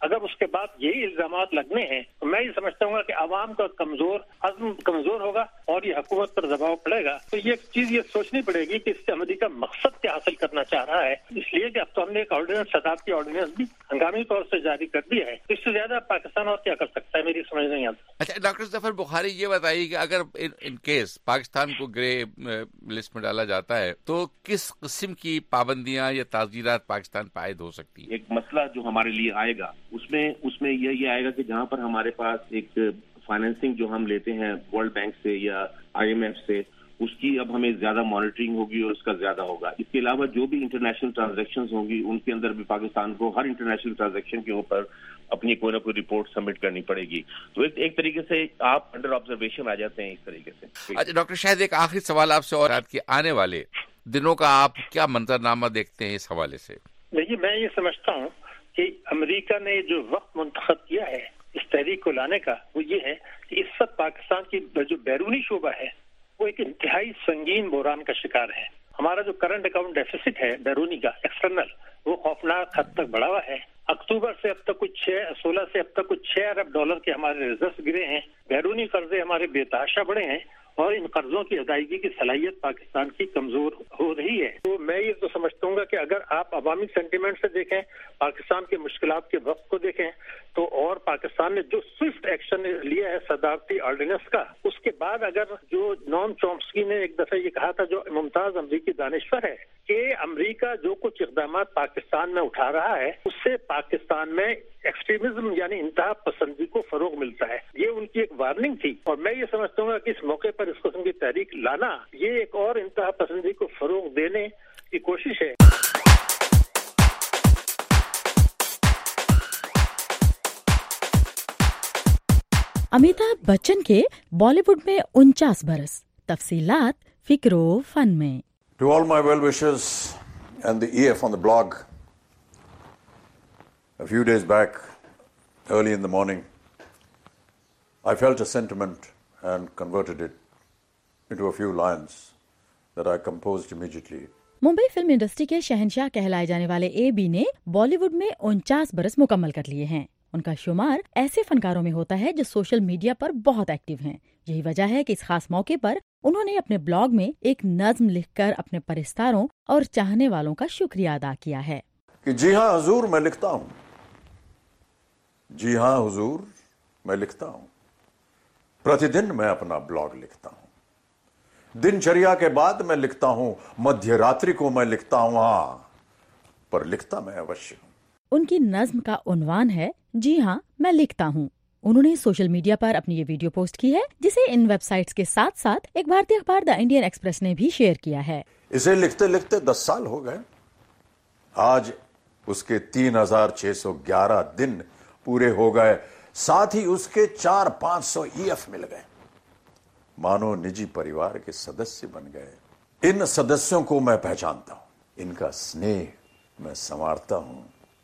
اگر اس کے بعد یہی الزامات لگنے ہیں تو میں یہ سمجھتا ہوں کہ عوام کا عزم کمزور ہوگا اور یہ حکومت پر دباؤ پڑے گا. تو یہ چیز یہ سوچنی پڑے گی کہ اس سے امریکہ مقصد کیا حاصل کرنا چاہ رہا ہے. اس لیے کہ اب تو ہم نے ایک آرڈیننس، صدارتی آرڈیننس بھی ہنگامی طور سے جاری کر دی ہے. اس سے زیادہ پاکستان اور کیا کر سکتا ہے، میری سمجھ نہیں آتا. اچھا ڈاکٹر ظفر بخاری، یہ بتائیے کہ اگر ان کیس پاکستان کو گرے لسٹ میں ڈالا جاتا ہے تو کس قسم کی پابندیاں یا تعزیرات پاکستان پہ عائد ہو سکتی ہے؟ ایک مسئلہ جو ہمارے لیے آئے گا اس میں یہ آئے گا کہ جہاں پر ہمارے پاس ایک فائنینسنگ جو ہم لیتے ہیں ورلڈ بینک سے یا IMF سے، اس کی اب ہمیں زیادہ مانیٹرنگ ہوگی اور اس کا زیادہ ہوگا. اس کے علاوہ جو بھی انٹرنیشنل ٹرانزیکشنز ہوں گی ان کے اندر بھی پاکستان کو ہر انٹرنیشنل ٹرانزیکشن کے اوپر اپنی کوئی نہ کوئی رپورٹ سبمٹ کرنی پڑے گی. تو ایک طریقے سے آپ انڈر آبزرویشن آ جاتے ہیں اس طریقے سے. اچھا ڈاکٹر شاہد، ایک آخری سوال آپ سے، اور کہ آنے والے دنوں کا آپ کیا منظرنامہ دیکھتے ہیں اس حوالے سے؟ دیکھیے، میں یہ سمجھتا ہوں کہ امریکہ نے جو وقت منتخب کیا ہے اس تحریک کو لانے کا، وہ یہ ہے کہ اس وقت پاکستان کی جو بیرونی شعبہ ہے وہ ایک انتہائی سنگین بحران کا شکار ہے. ہمارا جو کرنٹ اکاؤنٹ ڈیفیسٹ ہے بیرونی کا، ایکسٹرنل، وہ خوفناک حد تک بڑھا ہوا ہے. اکتوبر سے اب تک کچھ 6 ارب ڈالر کے ہمارے ریزروز گرے ہیں. بیرونی قرضے ہمارے بے تحاشا بڑھے ہیں اور ان قرضوں کی ادائیگی کی صلاحیت پاکستان کی کمزور ہو رہی ہے. تو میں یہ تو سمجھتا ہوں کہ اگر آپ عوامی سینٹیمنٹ سے دیکھیں، پاکستان کے مشکلات کے وقت کو دیکھیں، تو اور پاکستان نے جو سوئفٹ ایکشن لیا ہے صدارتی آرڈیننس کا، اس کے بعد اگر جو نوم چومسکی نے ایک دفعہ یہ کہا تھا، جو ممتاز امریکی دانشور ہے، کہ امریکہ جو کچھ اقدامات پاکستان میں اٹھا رہا ہے اس سے پاکستان میں ایکسٹریمزم یعنی انتہا پسندی کو فروغ ملتا ہے. یہ ان کی ایک وارننگ تھی، اور میں یہ سمجھتا ہوں کہ اس موقع پر اس قسم کی تحریک لانا یہ ایک اور انتہا پسندی کو فروغ دینے کی کوشش ہے. امیتابھ بچن کے بالی ووڈ میں 49 برس. تفصیلات فکر و فن میں. To all my well-wishers and the EF on the blog, a few days back, early in the morning, I felt a sentiment and converted it into a few lines that I composed immediately. Mumbai film industry کے شہنشاہ کہلائے جانے والے AB نے بالی would میں 49 برس مکمل کر لیے ہیں. ان کا شمار ایسے فنکاروں میں ہوتا ہے جو سوشل میڈیا پر بہت ایکٹیو ہیں. یہی وجہ ہے کہ اس خاص موقع پر انہوں نے اپنے بلاگ میں ایک نظم لکھ کر اپنے پرستاروں اور چاہنے والوں کا شکریہ ادا کیا ہے. کہ جی ہاں حضور میں لکھتا ہوں، جی ہاں حضور میں لکھتا ہوں، پرتی دن میں اپنا بلاگ لکھتا ہوں، دن چریا کے بعد میں لکھتا ہوں، مدھیہ راتری کو میں لکھتا ہوں، ہاں پر لکھتا میں اوشیہ ہوں. ان کی نظم کا عنوان ہے جی ہاں میں لکھتا ہوں. انہوں نے سوشل میڈیا پر اپنی یہ ویڈیو پوسٹ کی ہے جسے ان ویب سائٹس کے ساتھ ساتھ ایک بھارتی اخبار دا انڈین ایکسپریس نے بھی شیئر کیا ہے. اسے لکھتے لکھتے 10 سال ہو گئے. آج اس کے 3611 دن پورے ہو گئے، ساتھ ہی اس کے 400-500 EF مل گئے. مانو نجی پریوار کے سدسیہ بن گئے. ان سدسیوں کو میں پہچانتا ہوں، ان کا اسنیہ میں سنوارتا ہوں.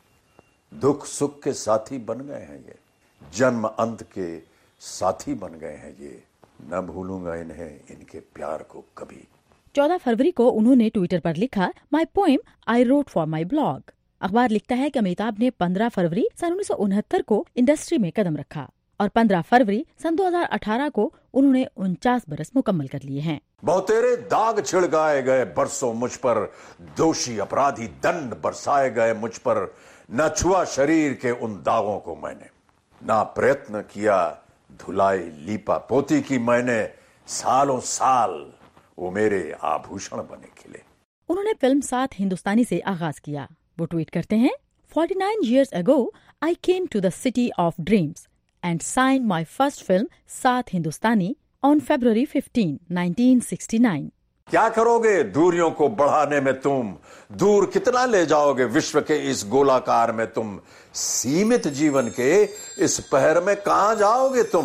دکھ سکھ کے ساتھی بن گئے ہیں یہ، جنم انت کے ساتھی بن گئے ہیں یہ. نہ بھولوں گا انہیں، ان کے پیار کو کبھی. 14 فروری کو انہوں نے ٹویٹر پر لکھا my poem I wrote for my blog. اخبار لکھتا ہے کہ امیتابھ نے 15 فروری سن 1969 کو انڈسٹری میں قدم رکھا اور 15 فروری سن 2018 کو انہوں نے 49 برس مکمل کر لیے ہیں. بہتیرے داغ چھڑکائے گئے برسوں مجھ پر، دوشی اپرادھی دنڈ برسائے گئے مجھ پر. نہ چھوا شریر کے ان داغوں کو میں نے، نہ پریتن کیا دھلائی لیپا پوتی کی میں نے. سالوں سال وہ میرے آبھوشن بنے کھلے. انہوں نے فلم ساتھ ہندوستانی سے آغاز کیا. وہ ٹویٹ کرتے ہیں 49 years ago I came to the city of dreams and signed my first film ساتھ ہندوستانی on February 15, 1969. کیا کرو گے دوریوں کو بڑھانے میں تم، دور کتنا لے جاؤ گے وشو کے اس گولاکار میں تم. سیمت جیون کے اس پہر میں کہاں جاؤ گے تم،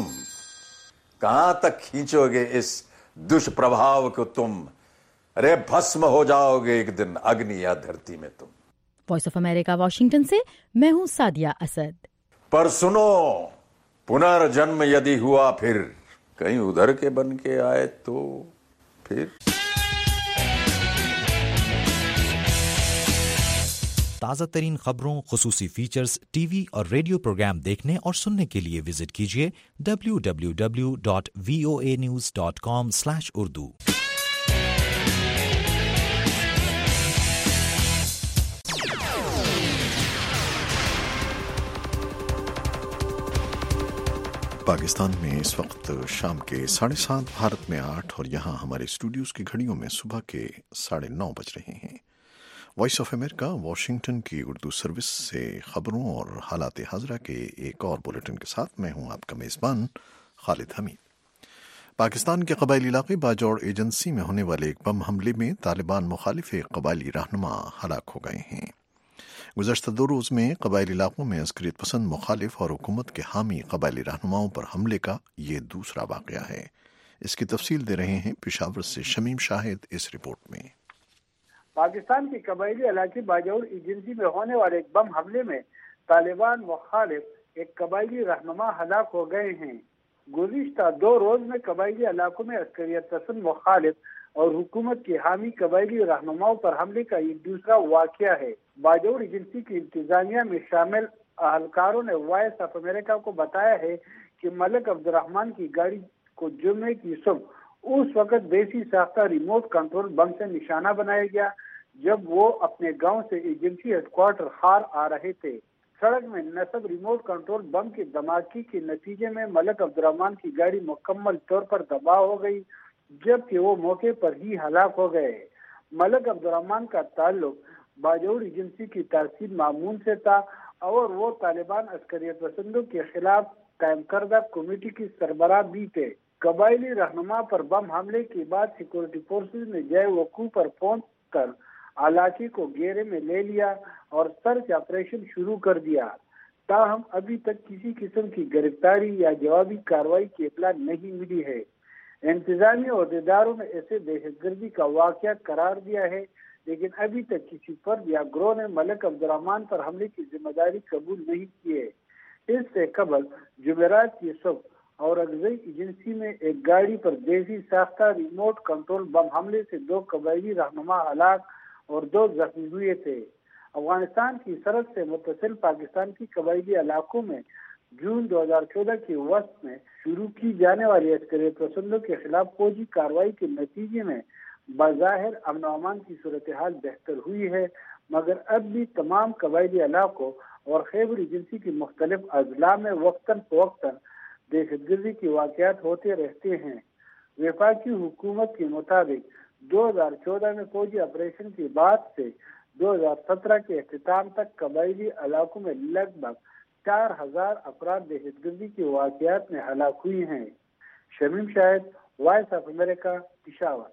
کہاں تک کھینچو گے اس دشپربھاو کو تم. ارے بھسم ہو جاؤ گے ایک دن اگنی یا دھرتی میں تم. وائس آف امریکہ واشنگٹن سے میں ہوں سادیہ اسد. پر سنو پنرجنم یدی ہوا پھر، کہیں ادھر کے بن کے آئے تو پھر. تازہ ترین خبروں، خصوصی فیچرز، ٹی وی اور ریڈیو پروگرام دیکھنے اور سننے کے لیے وزٹ کیجیے www.voanews.com/urdu۔ پاکستان میں اس وقت شام کے 7:30 بھارت میں 8 اور یہاں ہمارے اسٹوڈیوز کی گھڑیوں میں صبح کے 9:30 بج رہے ہیں۔ وائس آف امریکہ واشنگٹن کی اردو سروس سے خبروں اور حالات حاضرہ کے ایک اور بلیٹن کے ساتھ میں ہوں آپ کا میزبان خالد حمید۔ پاکستان کے قبائلی علاقے باجوڑ ایجنسی میں ہونے والے ایک بم حملے میں طالبان مخالف ایک قبائلی رہنما ہلاک ہو گئے ہیں۔ گزشتہ 2 روز میں قبائلی علاقوں میں عسکریت پسند مخالف اور حکومت کے حامی قبائلی رہنماؤں پر حملے کا یہ دوسرا واقعہ ہے۔ اس کی تفصیل دے رہے ہیں پشاور سے شمیم شاہد اس رپورٹ میں۔ پاکستان کے قبائلی علاقے باجوڑ ایجنسی میں ہونے والے ایک بم حملے میں طالبان مخالف ایک قبائلی رہنما ہلاک ہو گئے ہیں۔ گزشتہ 2 روز میں قبائلی علاقوں میں عسکریت پسند مخالف اور حکومت کے حامی قبائلی رہنماؤں پر حملے کا یہ دوسرا واقعہ ہے۔ باجوڑ ایجنسی کی انتظامیہ میں شامل اہلکاروں نے وائس آف امریکہ کو بتایا ہے کہ ملک عبد الرحمان کی گاڑی کو جمعے کی صبح اس وقت دیسی ساختہ ریموٹ کنٹرول بم سے نشانہ بنایا گیا جب وہ اپنے گاؤں سے ایجنسی ہیڈ کوارٹر خار آ رہے تھے۔ سڑک میں نصب ریموٹ کنٹرول بم کے دھماکے کے نتیجے میں ملک عبد الرحمان کی گاڑی مکمل طور پر تباہ ہو گئی جبکہ وہ موقع پر ہی ہلاک ہو گئے۔ ملک عبد الرحمان کا تعلق باجوڑ ایجنسی کی ترسیل معمون سے تھا اور وہ طالبان عسکریت پسندوں کے خلاف قائم کردہ کمیٹی کی سربراہ بھی تھے۔ قبائلی رہنما پر بم حملے کے بعد سیکورٹی فورسز نے جائے وقوع پر پہنچ کر علاقے کو گھیرے میں لے لیا اور سرچ آپریشن شروع کر دیا۔ تاہم ابھی تک کسی قسم کی گرفتاری یا جوابی کارروائی کی اطلاع نہیں ملی ہے۔ انتظامی عہدیداروں نے اسے دہشت گردی کا واقعہ قرار دیا ہے لیکن ابھی تک کسی فرد یا گروہ نے ملک عبد الرحمان پر حملے کی ذمہ داری قبول نہیں کی ہے۔ اس سے قبل جمعرات کی صبح اور اگزئی ایجنسی میں ایک گاڑی پر دیسی ساختہ ریموٹ کنٹرول بم حملے سے 2 قبائلی رہنما ہلاک اور 2 زخمی ہوئے تھے۔ افغانستان کی سرحد سے متصل پاکستان کی قبائلی علاقوں میں جون 2014 کے وسط میں شروع کی جانے والی عسکریت پسندوں کے خلاف فوجی کارروائی کے نتیجے میں بظاہر امن و امان کی صورتحال بہتر ہوئی ہے مگر اب بھی تمام قبائلی علاقوں اور خیبر ایجنسی کی مختلف اضلاع میں وقتاً فوقتاً دہشت گردی کے واقعات ہوتے رہتے ہیں۔ وفاقی حکومت کے مطابق 2014 میں فوجی آپریشن کے بعد سے 2017 کے اختتام تک قبائلی علاقوں میں لگ بھگ 4000 افراد دہشت گردی کے واقعات میں ہلاک ہوئی ہیں۔ Shamim Shahid, Voice of America, Peshawar.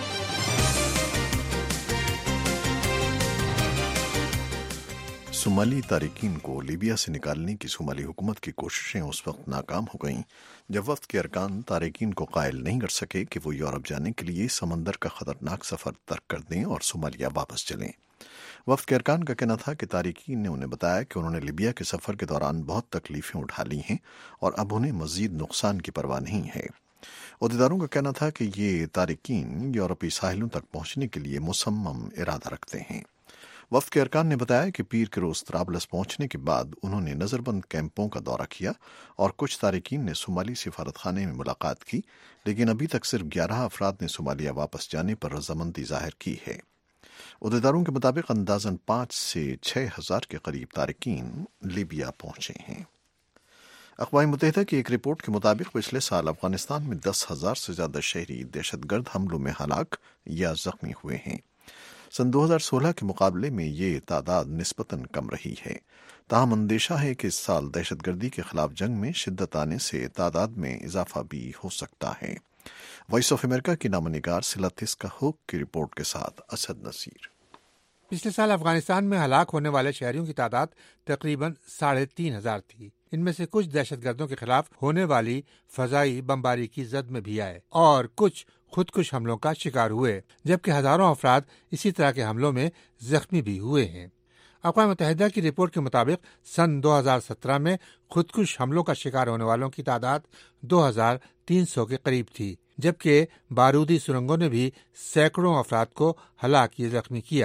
Somali تارکین کو لیبیا سے نکالنے کی صومالی حکومت کی کوششیں اس وقت ناکام ہو گئیں جب وفد کے ارکان تارکین کو قائل نہیں کر سکے کہ وہ یورپ جانے کے لیے سمندر کا خطرناک سفر ترک کر دیں اور صومالیہ واپس چلیں۔ وفد کے ارکان کا کہنا تھا کہ تارکین نے انہیں بتایا کہ انہوں نے لیبیا کے سفر کے دوران بہت تکلیفیں اٹھا لی ہیں اور اب انہیں مزید نقصان کی پرواہ نہیں ہے۔ عہدیداروں کا کہنا تھا کہ یہ تارکین یورپی ساحلوں تک پہنچنے کے لیے مصمم ارادہ رکھتے ہیں۔ وفد کے ارکان نے بتایا کہ پیر کے روز طرابلس پہنچنے کے بعد انہوں نے نظر بند کیمپوں کا دورہ کیا اور کچھ تارکین نے صومالی سفارت خانے میں ملاقات کی لیکن ابھی تک صرف 11 افراد نے صومالیہ واپس جانے پر رضامندی ظاہر کی ہے۔ عہدیداروں کے مطابق اندازاً 5 سے 6 ہزار کے قریب تارکین لیبیا پہنچے ہیں۔ اقوام متحدہ کی ایک رپورٹ کے مطابق پچھلے سال افغانستان میں 10,000 سے زیادہ شہری دہشت گرد حملوں میں ہلاک یا زخمی ہوئے ہیں۔ سن 2016 کے مقابلے میں یہ تعداد نسبتاً کم رہی ہے۔ تاہم اندیشہ ہے کہ اس سال دہشت گردی کے خلاف جنگ میں شدت آنے سے تعداد میں اضافہ بھی ہو سکتا ہے۔ وائس آف امریکہ کی نامہ نگار سلاتھس کا ہوک کی رپورٹ کے ساتھ اسد نصیر۔ پچھلے سال افغانستان میں ہلاک ہونے والے شہریوں کی تعداد تقریباً 3,500 تھی۔ ان میں سے کچھ دہشت گردوں کے خلاف ہونے والی فضائی بمباری کی زد میں بھی آئے اور کچھ خودکش حملوں کا شکار ہوئے، جبکہ ہزاروں افراد اسی طرح کے حملوں میں زخمی بھی ہوئے ہیں۔ اقوام متحدہ کی رپورٹ کے مطابق سن 2017 میں خودکش حملوں کا شکار ہونے والوں کی تعداد 2,300 کے قریب تھی، جبکہ بارودی سرنگوں نے بھی سینکڑوں افراد کو ہلاک یا زخمی کیا۔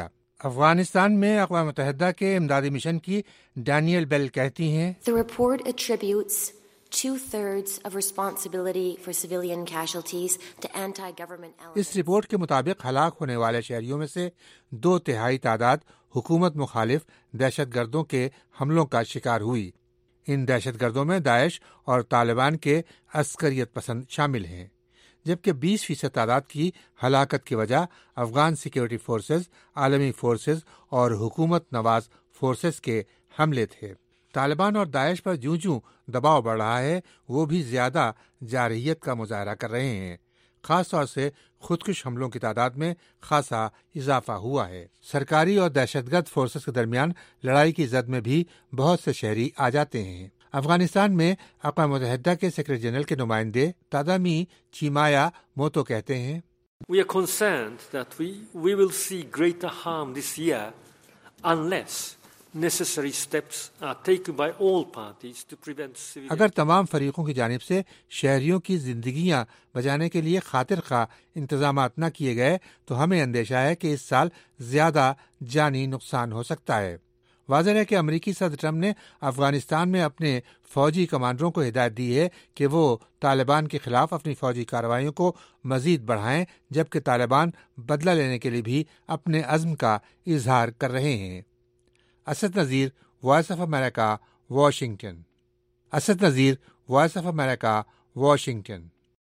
افغانستان میں اقوام متحدہ کے امدادی مشن کی ڈینیل بیل کہتی ہیں The report attributes 2/3 of responsibility for civilian casualties to anti-government elements. اس رپورٹ کے مطابق ہلاک ہونے والے شہریوں میں سے 2/3 تعداد حکومت مخالف دہشت گردوں کے حملوں کا شکار ہوئی۔ ان دہشت گردوں میں داعش اور طالبان کے عسکریت پسند شامل ہیں، جبکہ 20% تعداد کی ہلاکت کی وجہ افغان سیکیورٹی فورسز، عالمی فورسز اور حکومت نواز فورسز کے حملے تھے۔ طالبان اور داعش پر جوں جوں دباؤ بڑھ رہا ہے، وہ بھی زیادہ جارحیت کا مظاہرہ کر رہے ہیں۔ خاص طور سے خودکش حملوں کی تعداد میں خاصا اضافہ ہوا ہے۔ سرکاری اور دہشت گرد فورسز کے درمیان لڑائی کی زد میں بھی بہت سے شہری آ جاتے ہیں۔ افغانستان میں اقوام متحدہ کے سیکرٹری جنرل کے نمائندے تادامی چیمایا موتو کہتے ہیں We are concerned that we will see greater harm this year unless necessary steps are taken by all parties to prevent civilian. اگر تمام فریقوں کی جانب سے شہریوں کی زندگیاں بچانے کے لیے خاطر خواہ انتظامات نہ کیے گئے تو ہمیں اندیشہ ہے کہ اس سال زیادہ جانی نقصان ہو سکتا ہے۔ واضح ہے کہ امریکی صدر ٹرمپ نے افغانستان میں اپنے فوجی کمانڈروں کو ہدایت دی ہے کہ وہ طالبان کے خلاف اپنی فوجی کارروائیوں کو مزید بڑھائیں، جبکہ طالبان بدلہ لینے کے لیے بھی اپنے عزم کا اظہار کر رہے ہیں۔ Asad Nazir, Voice of America, Washington. Asad Nazir, Voice of America, Washington.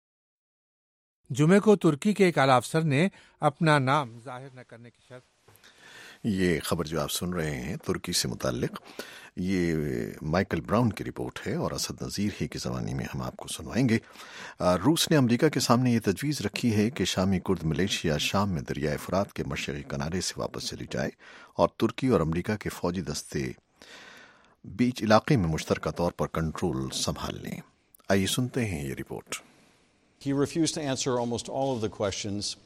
جمعے کو ترکی کے ایک اعلیٰ افسر نے اپنا نام ظاہر نہ کرنے کی شرط۔ یہ خبر جو آپ سن رہے ہیں ترکی سے متعلق، یہ مائیکل براؤن کی رپورٹ ہے اور اسد نذیر ہی کی زبانی میں ہم آپ کو سنوائیں گے۔ روس نے امریکہ کے سامنے یہ تجویز رکھی ہے کہ شامی کرد ملیشیا شام میں دریائے فرات کے مشرقی کنارے سے واپس چلی جائے اور ترکی اور امریکہ کے فوجی دستے بیچ علاقے میں مشترکہ طور پر کنٹرول سنبھال لیں۔ آئیے سنتے ہیں یہ report. He refused to answer almost all of the questions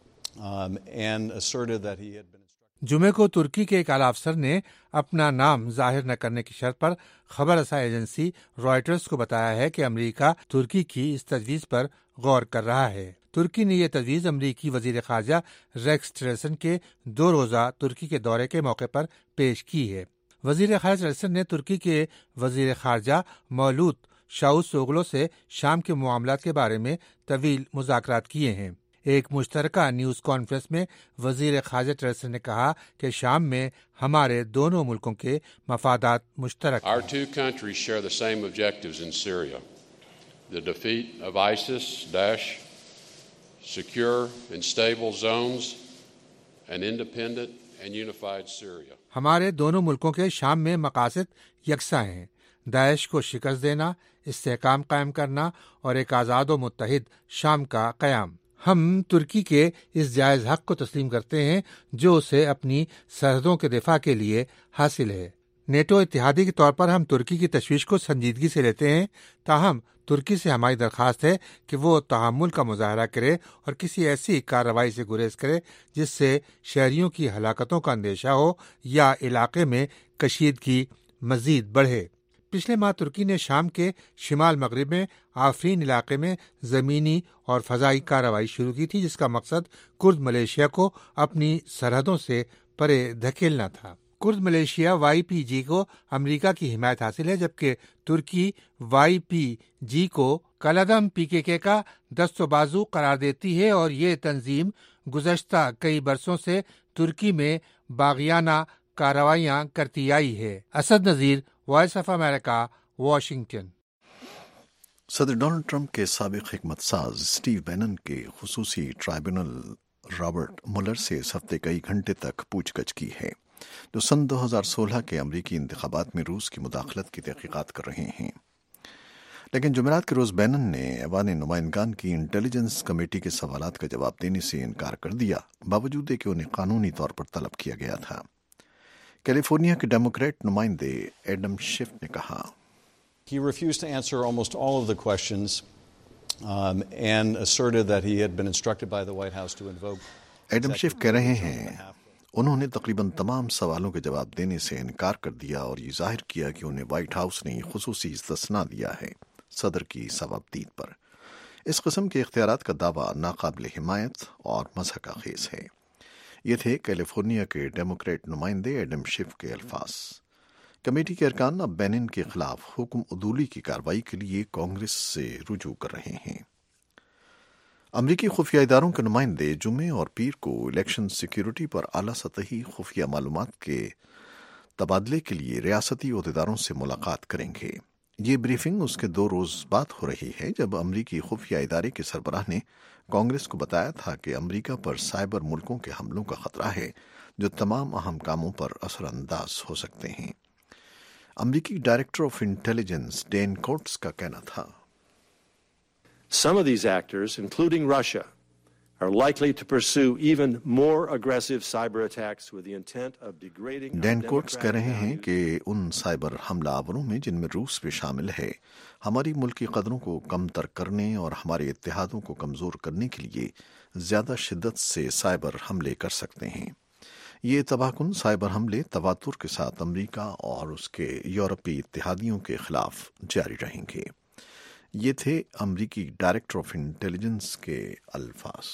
and asserted that he had been جمعے کو ترکی کے ایک اعلیٰ افسر نے اپنا نام ظاہر نہ کرنے کی شرط پر خبر رساں ایجنسی رائٹرز کو بتایا ہے کہ امریکہ ترکی کی اس تجویز پر غور کر رہا ہے۔ ترکی نے یہ تجویز امریکی وزیر خارجہ ریکس ٹیلرسن کے 2 روزہ ترکی کے دورے کے موقع پر پیش کی ہے۔ وزیر خارجہ ٹیلرسن نے ترکی کے وزیر خارجہ مولود چاوشوغلو سے شام کے معاملات کے بارے میں طویل مذاکرات کیے ہیں۔ ایک مشترکہ نیوز کانفرنس میں وزیر خارجہ ٹیلرسن نے کہا کہ شام میں ہمارے دونوں ملکوں کے مفادات مشترک ہیں۔ Our two countries share the same objectives in Syria: the defeat of ISIS, Daesh, secure and stable zones, an independent and unified Syria. ہمارے دونوں ملکوں کے شام میں مقاصد یکساں ہیں: داعش کو شکست دینا، استحکام قائم کرنا اور ایک آزاد و متحد شام کا قیام۔ ہم ترکی کے اس جائز حق کو تسلیم کرتے ہیں جو اسے اپنی سرحدوں کے دفاع کے لیے حاصل ہے۔ نیٹو اتحادی کے طور پر ہم ترکی کی تشویش کو سنجیدگی سے لیتے ہیں، تاہم ترکی سے ہماری درخواست ہے کہ وہ تحمل کا مظاہرہ کرے اور کسی ایسی کارروائی سے گریز کرے جس سے شہریوں کی ہلاکتوں کا اندیشہ ہو یا علاقے میں کشیدگی مزید بڑھے۔ پچھلے ماہ ترکی نے شام کے شمال مغرب میں آفرین علاقے میں زمینی اور فضائی کارروائی شروع کی تھی، جس کا مقصد کرد ملیشیا کو اپنی سرحدوں سے پرے دھکیلنا تھا۔ کرد ملیشیا YPG کو امریکہ کی حمایت حاصل ہے، جبکہ ترکی YPG کو کالعدم PKK کا دست و بازو قرار دیتی ہے اور یہ تنظیم گزشتہ کئی برسوں سے ترکی میں باغیانہ کارروائیاں کرتی آئی ہے۔ Asad Nazir, Voice of America, Washington. صدر ڈونلڈ ٹرمپ کے سابق حکمت ساز اسٹیو بینن کے خصوصی ٹرائبیونل رابرٹ مولر سے اس ہفتے کئی گھنٹے تک پوچھ گچھ کی ہے، جو سن 2016 کے امریکی انتخابات میں روس کی مداخلت کی تحقیقات کر رہے ہیں۔ لیکن جمعرات کے روز بینن نے ایوان نمائندگان کی انٹیلیجنس کمیٹی کے سوالات کا جواب دینے سے انکار کر دیا، باوجود کہ انہیں قانونی طور پر طلب کیا گیا تھا۔ کیلیفورنیا کے ڈیموکریٹ نمائندے ایڈم شیف نے کہا He refused to answer almost all of the questions and asserted that he had been instructed by the White House to invoke. Adam Schiff کہہ رہے ہیں انہوں نے تقریباً تمام سوالوں کے جواب دینے سے انکار کر دیا اور یہ ظاہر کیا کہ انہیں وائٹ ہاؤس نے خصوصی استثناء دیا ہے صدر کی ثوابدید پر۔ اس قسم کے اختیارات کا دعویٰ ناقابل حمایت اور مضحکہ خیز ہے۔ ये थे कैलिफोर्निया के डेमोक्रेट नुमाइंदे एडम शिफ के अल्फाज। कमेटी के अरकान अब बेनिन के खिलाफ हुक्म उदूली की कार्रवाई के लिए कांग्रेस से रुजू कर रहे हैं। अमरीकी खुफिया इदारों के नुमाइंदे जुमे और पीर को इलेक्शन सिक्योरिटी पर आला सतही खुफिया मालूमात के तबादले के लिए रियासती ओहदेदारों से मुलाकात करेंगे। ये ब्रीफिंग उसके 2 रोज बाद हो रही है जब अमरीकी खुफिया इदारे के सरबराह ने कांग्रेस को बताया था कि अमरीका पर साइबर मुल्कों के हमलों का खतरा है जो तमाम अहम कामों पर असरअंदाज हो सकते हैं। अमरीकी director of intelligence Dan Coats का कहना था, Some of these actors, including Russia, are likely to pursue even more aggressive cyber attacks with the intent of degrading. Dan Coats कह रहे हैं कि उन साइबर हमलावरों में जिनमें रूस भी शामिल है, हमारी मुल्की कदरों को कमतर करने और हमारे इत्तेहादों को कमजोर करने के लिए ज्यादा शिद्दत से साइबर हमले कर सकते हैं। ये तबाहकुन साइबर हमले तवातुर के साथ अमरीका और उसके यूरोपीय इत्तेहादियों के खिलाफ जारी रहेंगे। ये थे अमरीकी डायरेक्टर ऑफ इंटेलिजेंस के अल्फाज।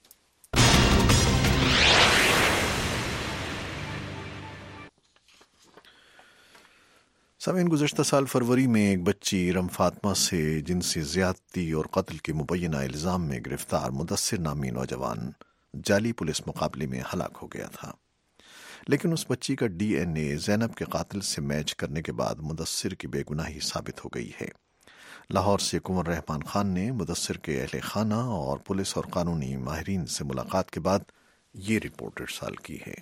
सामीन, गुज़श्ता साल फरवरी में एक बच्ची रम फातिमा से जिनसी ज़्यादती और कत्ल के मुबैना इल्ज़ाम में गिरफ्तार मुदस्सिर नामी नौजवान जाली पुलिस मुकाबले में हलाक हो गया था, लेकिन उस बच्ची का DNA ज़ैनब के कातिल से मैच करने के बाद मुदस्सिर की बेगुनाही साबित हो गई है। लाहौर से कुंवर रहमान खान ने मुदस्सिर के अहले खाना और पुलिस और कानूनी माहिरीन से मुलाकात के बाद ये रिपोर्ट इरसाल की है।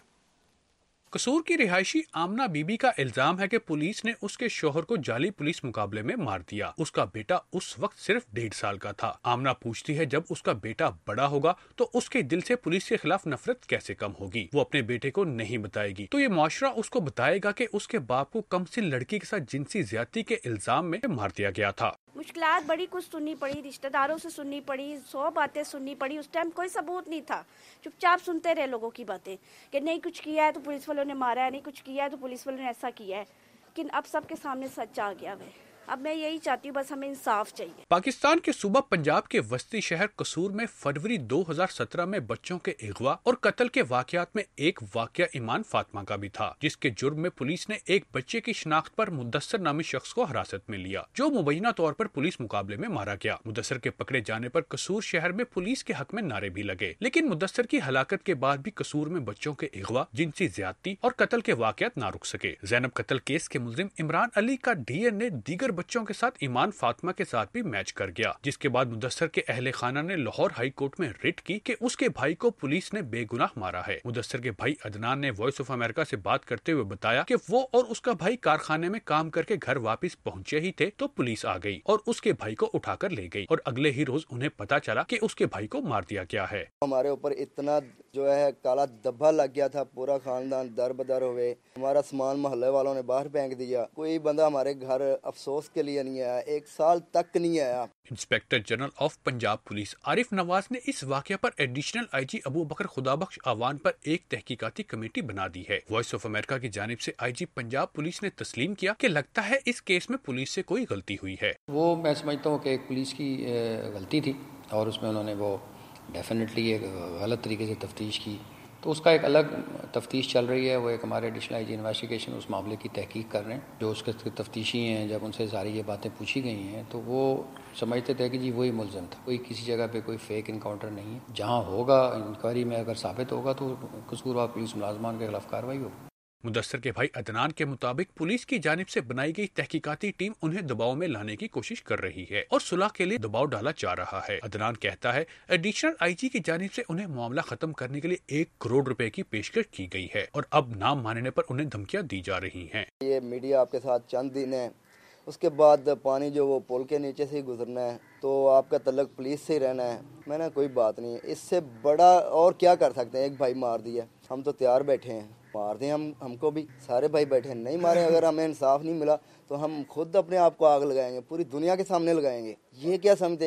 कसूर की रिहायशी आमना बीबी का इल्जाम है कि पुलिस ने उसके शोहर को जाली पुलिस मुकाबले में मार दिया। उसका बेटा उस वक्त सिर्फ 1.5 साल का था। आमना पूछती है, जब उसका बेटा बड़ा होगा तो उसके दिल से पुलिस के खिलाफ नफरत कैसे कम होगी? वो अपने बेटे को नहीं बताएगी तो ये मुआशरा उसको बताएगा कि उसके बाप को कमसिन लड़की के साथ जिनसी ज्यादती के इल्जाम में मार दिया गया था। मुश्किलात बड़ी कुछ सुननी पड़ी, रिश्तेदारों से सुननी पड़ी, 100 बातें सुननी पड़ी। उस टाइम कोई सबूत नहीं था, चुपचाप सुनते रहे लोगों की बातें कि नहीं कुछ किया है तो पुलिस वालों ने मारा है, नहीं कुछ किया है तो पुलिस वालों ने ऐसा किया है। लेकिन अब सबके सामने सच आ गया है। अब मैं यही चाहती हूँ, बस हमें इंसाफ चाहिए। पाकिस्तान के सूबा पंजाब के वस्ती शहर कसूर में फरवरी 2017 में बच्चों के अगवा और कत्ल के वाकयात में एक वाकया ईमान फातिमा का भी था, जिसके जुर्म में पुलिस ने एक बच्चे की शिनाख्त पर मुदस्सिर नामी शख्स को हिरासत में लिया, जो मुबैना तौर पर पुलिस मुकाबले में मारा गया। मुदस्सिर के पकड़े जाने पर कसूर शहर में पुलिस के हक में नारे भी लगे, लेकिन मुदस्सिर की हलाकत के बाद भी कसूर में बच्चों के अगवा, जिनसी ज्यादती और कत्ल के वाकयात ना रुक सके। ज़ैनब कत्ल केस के मुलजिम इमरान अली का DNA दीगर बच्चों के साथ ईमान फातिमा के साथ भी मैच कर गया, जिसके बाद मुदस्सिर के अहले खाना ने लाहौर हाई कोर्ट में रिट की कि उसके भाई को पुलिस ने बेगुनाह मारा है। मुदस्सिर के भाई अदनान ने वॉइस ऑफ अमेरिका से बात करते हुए बताया कि वो और उसका भाई कारखाने में काम करके घर वापस पहुंचे ही थे तो पुलिस आ गई और उसके भाई को उठाकर ले गई और अगले ही रोज उन्हें पता चला कि उसके भाई को मार दिया गया है। हमारे ऊपर इतना जो है काला धब्बा लग गया था, पूरा खानदान दर बदर हुए, हमारा सामान मोहल्ले वालों ने बाहर फेंक दिया, कोई बंदा हमारे घर अफसोस के लिए नहीं आया, 1 साल तक नहीं आया। Inspector general of Punjab police Arif Nawaz ने इस वाकया पर एडिशनल IG अबू बकर खुदाबख्श आवान पर एक तहकीकाती कमेटी बना दी है। वॉइस ऑफ अमेरिका की जानिब से IG पंजाब पुलिस ने तस्लीम किया कि लगता है इस केस में पुलिस से कोई गलती हुई है। वो मैं समझता हूँ कि एक पुलिस की गलती थी और उसमें उन्होंने वो डेफिनेटली एक गलत तरीके से तफ्तीश की, तो उसका एक अलग तफ्तीश चल रही है। वो एक हमारे एडिशनल IG इन्वेस्टिगेशन उस मामले की तहकीक कर रहे हैं। जो उसके तफ्तीशी हैं, जब उनसे सारी ये बातें पूछी गई हैं तो वो समझते थे कि जी वही मुलजिम था, कोई किसी जगह पे कोई फेक इनकाउंटर नहीं है। जहाँ होगा इंक्वायरी में अगर साबित होगा तो कसूरवार पुलिस मुलाजमान के खिलाफ कार्रवाई होगी। मुदस्सिर के भाई अदनान के मुताबिक पुलिस की जानिब से बनाई गई तहकीकाती टीम उन्हें दबाव में लाने की कोशिश कर रही है और सुलह के लिए दबाव डाला जा रहा है। अदनान कहता है एडिशनल IG की जानिब से उन्हें मामला खत्म करने के लिए 1 करोड़ रुपए की पेशकश की गई है और अब नाम मानने पर उन्हें धमकियां दी जा रही हैं। ये मीडिया आपके साथ चंद दिन है, उसके बाद पानी जो वो पुल के नीचे से ही गुजरना है, तो आपका तल्लक पुलिस से ही रहना है। मैंने कोई बात नहीं, इससे बड़ा और क्या कर सकते हैं? एक भाई मार दिया, हम तो तैयार बैठे हैं, मार दें हमको भी, सारे भाई बैठे हैं, नहीं मारे। अगर हमें इंसाफ नहीं मिला तो हम खुद अपने आप को आग लगाएंगे, पूरी दुनिया के सामने लगाएंगे। ये क्या समझते हैं?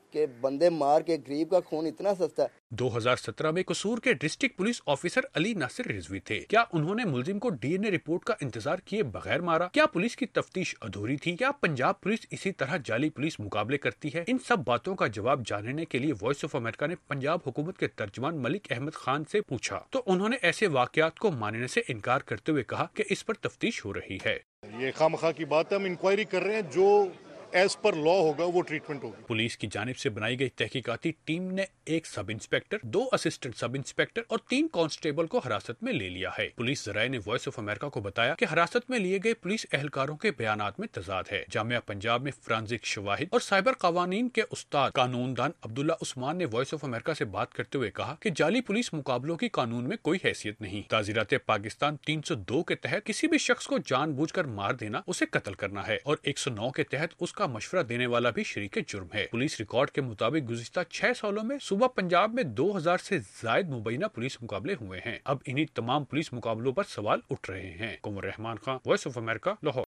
کہ بندے مار کے غریب کا خون اتنا سستا ہے. 2017 میں قصور کے district police officer Ali Nasir Rizvi تھے. کیا انہوں نے ملزم کو ڈی این اے رپورٹ کا انتظار کیے بغیر مارا؟ کیا پولیس کی تفتیش ادھوری تھی؟ کیا پنجاب پولیس اسی طرح جعلی پولیس مقابلے کرتی ہے؟ ان سب باتوں کا جواب جاننے کے لیے وائس آف امریکہ نے پنجاب حکومت کے ترجمان ملک احمد خان سے پوچھا تو انہوں نے ایسے واقعات کو ماننے سے انکار کرتے ہوئے کہا کہ اس پر تفتیش ہو رہی ہے. یہ خامخواہ کی بات ہے, ہم انکوائری کر رہے ہیں, جو ایز پر لا ہوگا وہ ٹریٹمنٹ ہوگی. پولیس کی جانب سے بنائی گئی تحقیقاتی ٹیم نے 1 sub inspector, 2 assistant sub inspector اور 3 کانسٹیبل کو حراست میں لے لیا ہے. پولیس ذرائع نے وائس آف امریکہ کو بتایا کہ حراست میں لیے گئے پولیس اہلکاروں کے بیانات میں تضاد ہے. جامعہ پنجاب میں فرانزک شواہد اور سائبر قوانین کے استاد قانون دان عبداللہ عثمان نے وائس آف امریکہ سے بات کرتے ہوئے کہا کہ جعلی پولیس مقابلوں کی قانون میں کوئی حیثیت نہیں. تعزیرات پاکستان 302 کے تحت کسی بھی شخص کو جان بوجھ کر مار دینا اسے قتل کرنا ہے اور 109 کے تحت اس کا مشورہ دینے والا بھی شریک جرم ہے. پولیس ریکارڈ کے مطابق گزشتہ 6 سالوں میں صوبہ پنجاب میں 2000 سے زائد مبینہ پولیس مقابلے ہوئے ہیں. اب انہی تمام پولیس مقابلوں پر سوال اٹھ رہے ہیں. Qamar Rehman Khan, Voice of America, Lahore.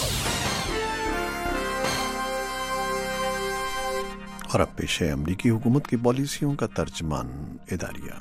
اور اب پیش ہے امریکی حکومت کی پالیسیوں کا ترجمان اداریہ.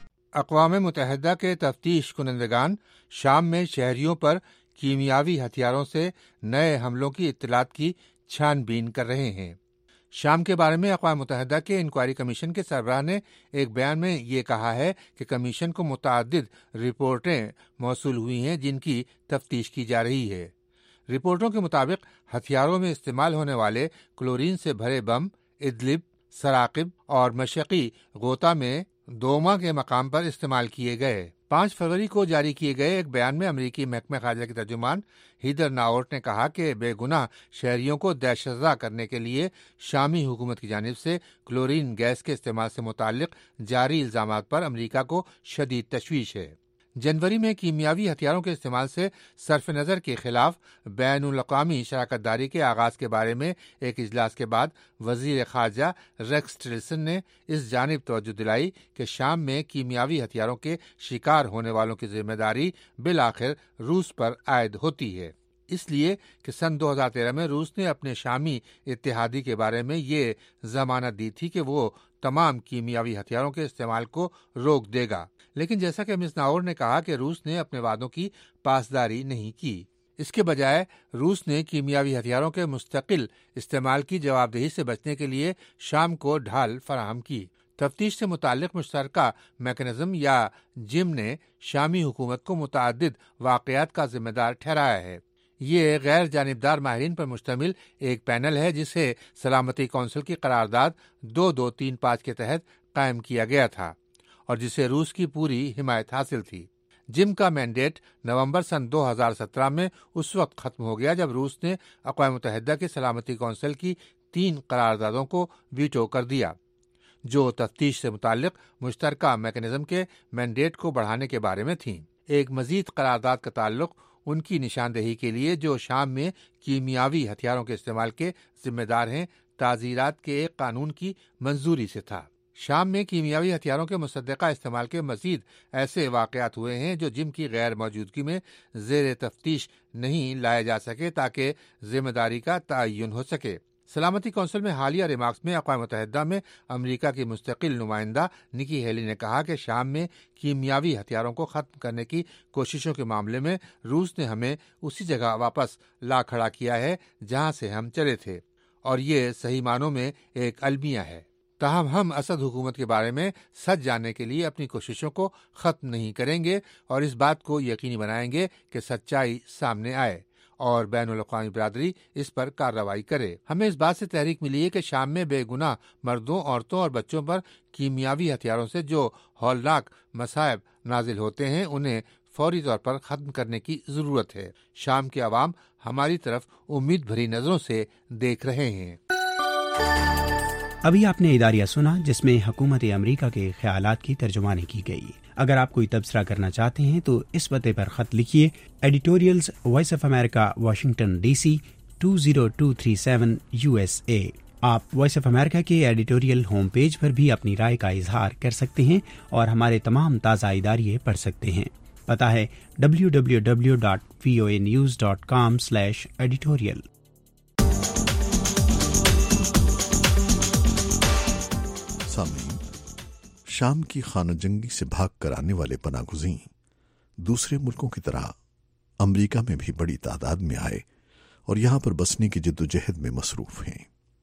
اقوام متحدہ کے تفتیش کنندگان شام میں شہریوں پر کیمیاوی ہتھیاروں سے نئے حملوں کی اطلاعات کی چھان بین کر رہے ہیں. شام کے بارے میں اقوام متحدہ کے انکوائری کمیشن کے سربراہ نے ایک بیان میں یہ کہا ہے کہ کمیشن کو متعدد رپورٹیں موصول ہوئی ہیں جن کی تفتیش کی جا رہی ہے. رپورٹوں کے مطابق ہتھیاروں میں استعمال ہونے والے کلورین سے بھرے بم ادلب, سراقب اور مشرقی غوطہ میں دوما کے مقام پر استعمال کیے گئے. 5 فروری کو جاری کیے گئے ایک بیان میں امریکی محکمہ خارجہ کے ترجمان ہیدر ناورٹ نے کہا کہ بے گناہ شہریوں کو دہشت زدہ کرنے کے لیے شامی حکومت کی جانب سے کلورین گیس کے استعمال سے متعلق جاری الزامات پر امریکہ کو شدید تشویش ہے. جنوری میں کیمیاوی ہتھیاروں کے استعمال سے صرف نظر کے خلاف بین الاقوامی شراکت داری کے آغاز کے بارے میں ایک اجلاس کے بعد وزیر خارجہ ریکس ٹلرسن نے اس جانب توجہ دلائی کہ شام میں کیمیاوی ہتھیاروں کے شکار ہونے والوں کی ذمہ داری بالآخر روس پر عائد ہوتی ہے. اس لیے کہ سن 2013 میں روس نے اپنے شامی اتحادی کے بارے میں یہ ضمانت دی تھی کہ وہ تمام کیمیاوی ہتھیاروں کے استعمال کو روک دے گا. لیکن جیسا کہ مس ناور نے کہا کہ روس نے اپنے وعدوں کی پاسداری نہیں کی. اس کے بجائے روس نے کیمیاوی ہتھیاروں کے مستقل استعمال کی جواب دہی سے بچنے کے لیے شام کو ڈھال فراہم کی. تفتیش سے متعلق مشترکہ میکانزم یا جم نے شامی حکومت کو متعدد واقعات کا ذمہ دار ٹھہرایا ہے. یہ غیر جانبدار ماہرین پر مشتمل ایک پینل ہے جسے سلامتی کونسل کی قرارداد 2235 کے تحت قائم کیا گیا تھا اور جسے روس کی پوری حمایت حاصل تھی. جم کا مینڈیٹ نومبر سن 2017 میں اس وقت ختم ہو گیا جب روس نے اقوام متحدہ کے سلامتی کونسل کی 3 قراردادوں کو ویٹو کر دیا جو تفتیش سے متعلق مشترکہ میکانزم کے مینڈیٹ کو بڑھانے کے بارے میں تھیں. ایک مزید قرارداد کا تعلق ان کی نشاندہی کے لیے جو شام میں کیمیاوی ہتھیاروں کے استعمال کے ذمہ دار ہیں تعزیرات کے ایک قانون کی منظوری سے تھا. شام میں کیمیاوی ہتھیاروں کے مصدقہ استعمال کے مزید ایسے واقعات ہوئے ہیں جو جم کی غیر موجودگی میں زیر تفتیش نہیں لائے جا سکے تاکہ ذمہ داری کا تعین ہو سکے. سلامتی کونسل میں حالیہ ریمارکس میں اقوام متحدہ میں امریکہ کی مستقل نمائندہ نکی ہیلی نے کہا کہ شام میں کیمیاوی ہتھیاروں کو ختم کرنے کی کوششوں کے معاملے میں روس نے ہمیں اسی جگہ واپس لا کھڑا کیا ہے جہاں سے ہم چلے تھے اور یہ صحیح معنوں میں ایک المیہ ہے. تاہم ہم اسد حکومت کے بارے میں سچ جاننے کے لیے اپنی کوششوں کو ختم نہیں کریں گے اور اس بات کو یقینی بنائیں گے کہ سچائی سامنے آئے اور بین الاقوامی برادری اس پر کارروائی کرے. ہمیں اس بات سے تحریک ملی ہے کہ شام میں بے گناہ مردوں، عورتوں اور بچوں پر کیمیاوی ہتھیاروں سے جو ہولناک مصائب نازل ہوتے ہیں انہیں فوری طور پر ختم کرنے کی ضرورت ہے. شام کے عوام ہماری طرف امید بھری نظروں سے دیکھ رہے ہیں. ابھی آپ نے اداریہ سنا جس میں حکومت امریکہ کے خیالات کی ترجمانی کی گئی. اگر آپ کوئی تبصرہ کرنا چاہتے ہیں تو اس پتے پر خط لکھیے editorials Voice of America Washington DC 20237 USA. آپ وائس آف امریکہ کے ایڈیٹوریل ہوم پیج پر بھی اپنی رائے کا اظہار کر سکتے ہیں اور ہمارے تمام تازہ اداریے پڑھ سکتے ہیں. پتہ ہے www.voanews.com/editorial. شام کی خانہ جنگی سے بھاگ کر آنے والے پناہ گزین دوسرے ملکوں کی طرح امریکہ میں بھی بڑی تعداد میں آئے اور یہاں پر بسنے کی جدوجہد میں مصروف ہیں۔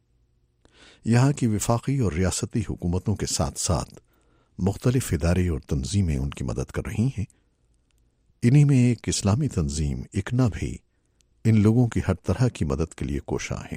یہاں کی وفاقی اور ریاستی حکومتوں کے ساتھ ساتھ مختلف ادارے اور تنظیمیں ان کی مدد کر رہی ہیں۔ انہی میں ایک اسلامی تنظیم اکنا بھی ان لوگوں کی ہر طرح کی مدد کے لیے کوشاں ہے۔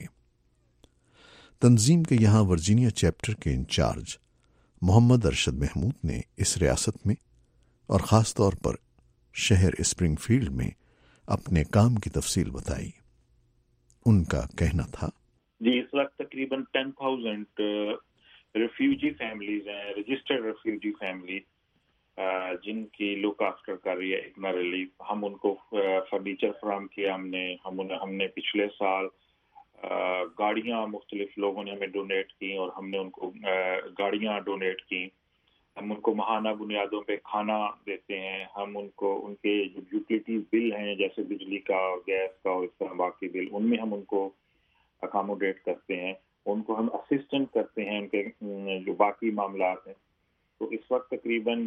تنظیم کے یہاں ورجینیا چیپٹر کے انچارج محمد ارشد محمود نے اس ریاست میں اور خاص طور پر شہر اسپرنگ فیلڈ میں اپنے کام کی تفصیل بتائی۔ ان کا کہنا تھا، جی اس وقت تقریباً 10,000 ریفیوجی فیملیز ہیں، رجسٹرڈ ریفیوجی فیملی جن کی لک آفٹر کر رہی ہے اکنا ریلیف۔ ہم ان کو فرنیچر فراہم کیا، ہم نے پچھلے سال گاڑیاں مختلف لوگوں نے ہمیں ڈونیٹ کی اور ہم نے ان کو گاڑیاں ڈونیٹ کی۔ ہم ان کو ماہانہ بنیادوں پہ کھانا دیتے ہیں، ہم ان کو ان کے جو یوٹیلیٹیز بل ہیں جیسے بجلی کا اور گیس کا اور اس طرح باقی بل، ان میں ہم ان کو اکاموڈیٹ کرتے ہیں، ان کو ہم اسسٹنٹ کرتے ہیں ان کے جو باقی معاملات ہیں۔ تو اس وقت تقریباً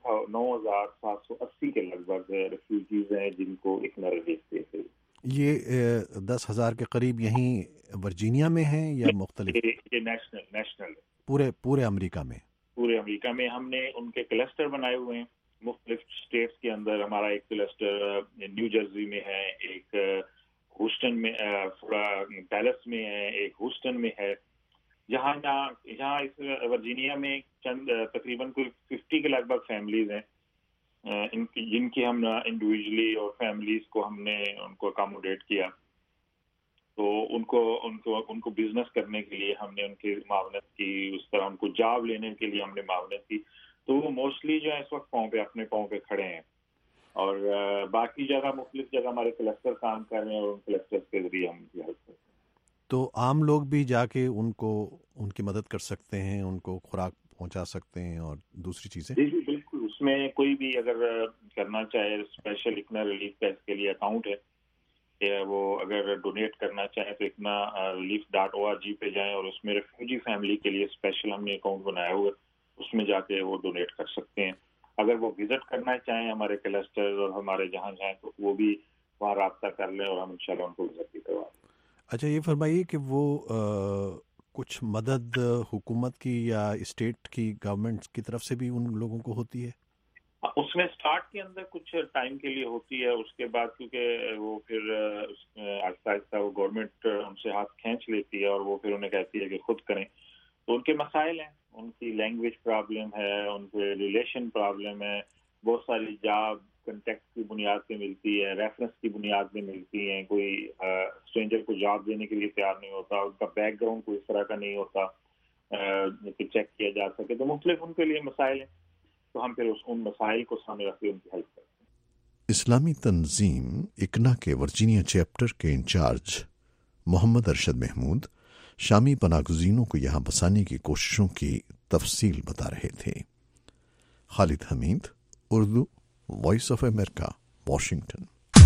9,780 کے لگ بھگ ریفیوجیز ہیں جن کو اکنا ریلیف دیتے ہیں۔ یہ 10,000 کے قریب یہیں ورجینیا میں ہیں یا مختلف؟ یہ نیشنل پورے امریکہ میں؟ پورے امریکہ میں ہم نے ان کے کلسٹر بنائے ہوئے ہیں مختلف اسٹیٹس کے اندر۔ ہمارا ایک کلسٹر نیو جرسی میں ہے، ایک ہوسٹن میں، ڈیلس میں ہے، ایک ہوسٹن میں ہے۔ یہاں اس ورجینیا میں چند تقریباً کوئی 50 کے لگ بھگ فیملیز ہیں جن کی ہم انڈیویجلی اور فیملیز کو ہم نے ان کو اکاموڈیٹ کیا۔ تو ان کو بزنس کرنے کے لیے ہم نے ان کی معاونت کی، اس طرح ان کو جاب لینے کے لیے ہم نے معاونت کی۔ تو وہ موسٹلی جو ہے اس وقت اپنے پاؤں پہ کھڑے ہیں، اور باقی جگہ مختلف جگہ ہمارے کلسٹر کام کر رہے ہیں اور ان کلسٹر کے ذریعے ہم ان کی ہیلپ کرتے ہیں۔ تو عام لوگ بھی جا کے ان کی مدد کر سکتے ہیں، ان کو خوراک پہنچا سکتے ہیں اور دوسری چیزیں؟ جی جی بالکل، اس میں کوئی بھی اگر کرنا چاہے، اسپیشل اکنا ریلیف کا اس کے لیے اکاؤنٹ ہے کہ وہ اگر ڈونیٹ کرنا چاہیں تو اکنا relief.org پہ جائیں اور اس میں ریفیوجی فیملی کے لیے اسپیشل ہم نے اکاؤنٹ بنایا ہوا ہے، اس میں جا کے وہ ڈونیٹ کر سکتے ہیں۔ اگر وہ وزٹ کرنا چاہیں ہمارے کلسٹر اور ہمارے جہاں جائیں تو وہ بھی وہاں رابطہ کر لیں اور ہم انشاءاللہ ان کو وزٹ بھی کروا دیں۔ اچھا یہ فرمائیے کہ وہ کچھ مدد حکومت کی یا اسٹیٹ کی گورنمنٹ کی طرف سے بھی ان لوگوں کو ہوتی ہے؟ اس میں سٹارٹ کے اندر کچھ ٹائم کے لیے ہوتی ہے، اس کے بعد کیونکہ وہ پھر آہستہ آہستہ وہ گورنمنٹ ان سے ہاتھ کھینچ لیتی ہے اور وہ پھر انہیں کہتی ہے کہ خود کریں۔ تو ان کے مسائل ہیں، ان کی لینگویج پرابلم ہے، ان کے ریلیشن پرابلم ہے، بہت ساری جاب کنٹیکٹ کی بنیاد پہ ملتی ہے، ریفرنس کی بنیاد پہ ملتی ہیں، کوئی اسٹرینجر کو جاب دینے کے لیے تیار نہیں ہوتا، ان کا بیک گراؤنڈ کوئی اس طرح کا نہیں ہوتا کہ چیک کیا جا سکے۔ تو مختلف ان کے لیے مسائل ہیں، تو ہم پھر ان مسائل کو سامنے رکھ کے ان کی ہیلپ کرتے ہیں۔ اسلامی تنظیم اکنا کے ورجینیا چیپٹر کے انچارج محمد ارشد محمود شامی پناہ گزینوں کو یہاں بسانے کی کوششوں کی تفصیل بتا رہے تھے۔ Khalid Hameed, Urdu, Voice of America, Washington.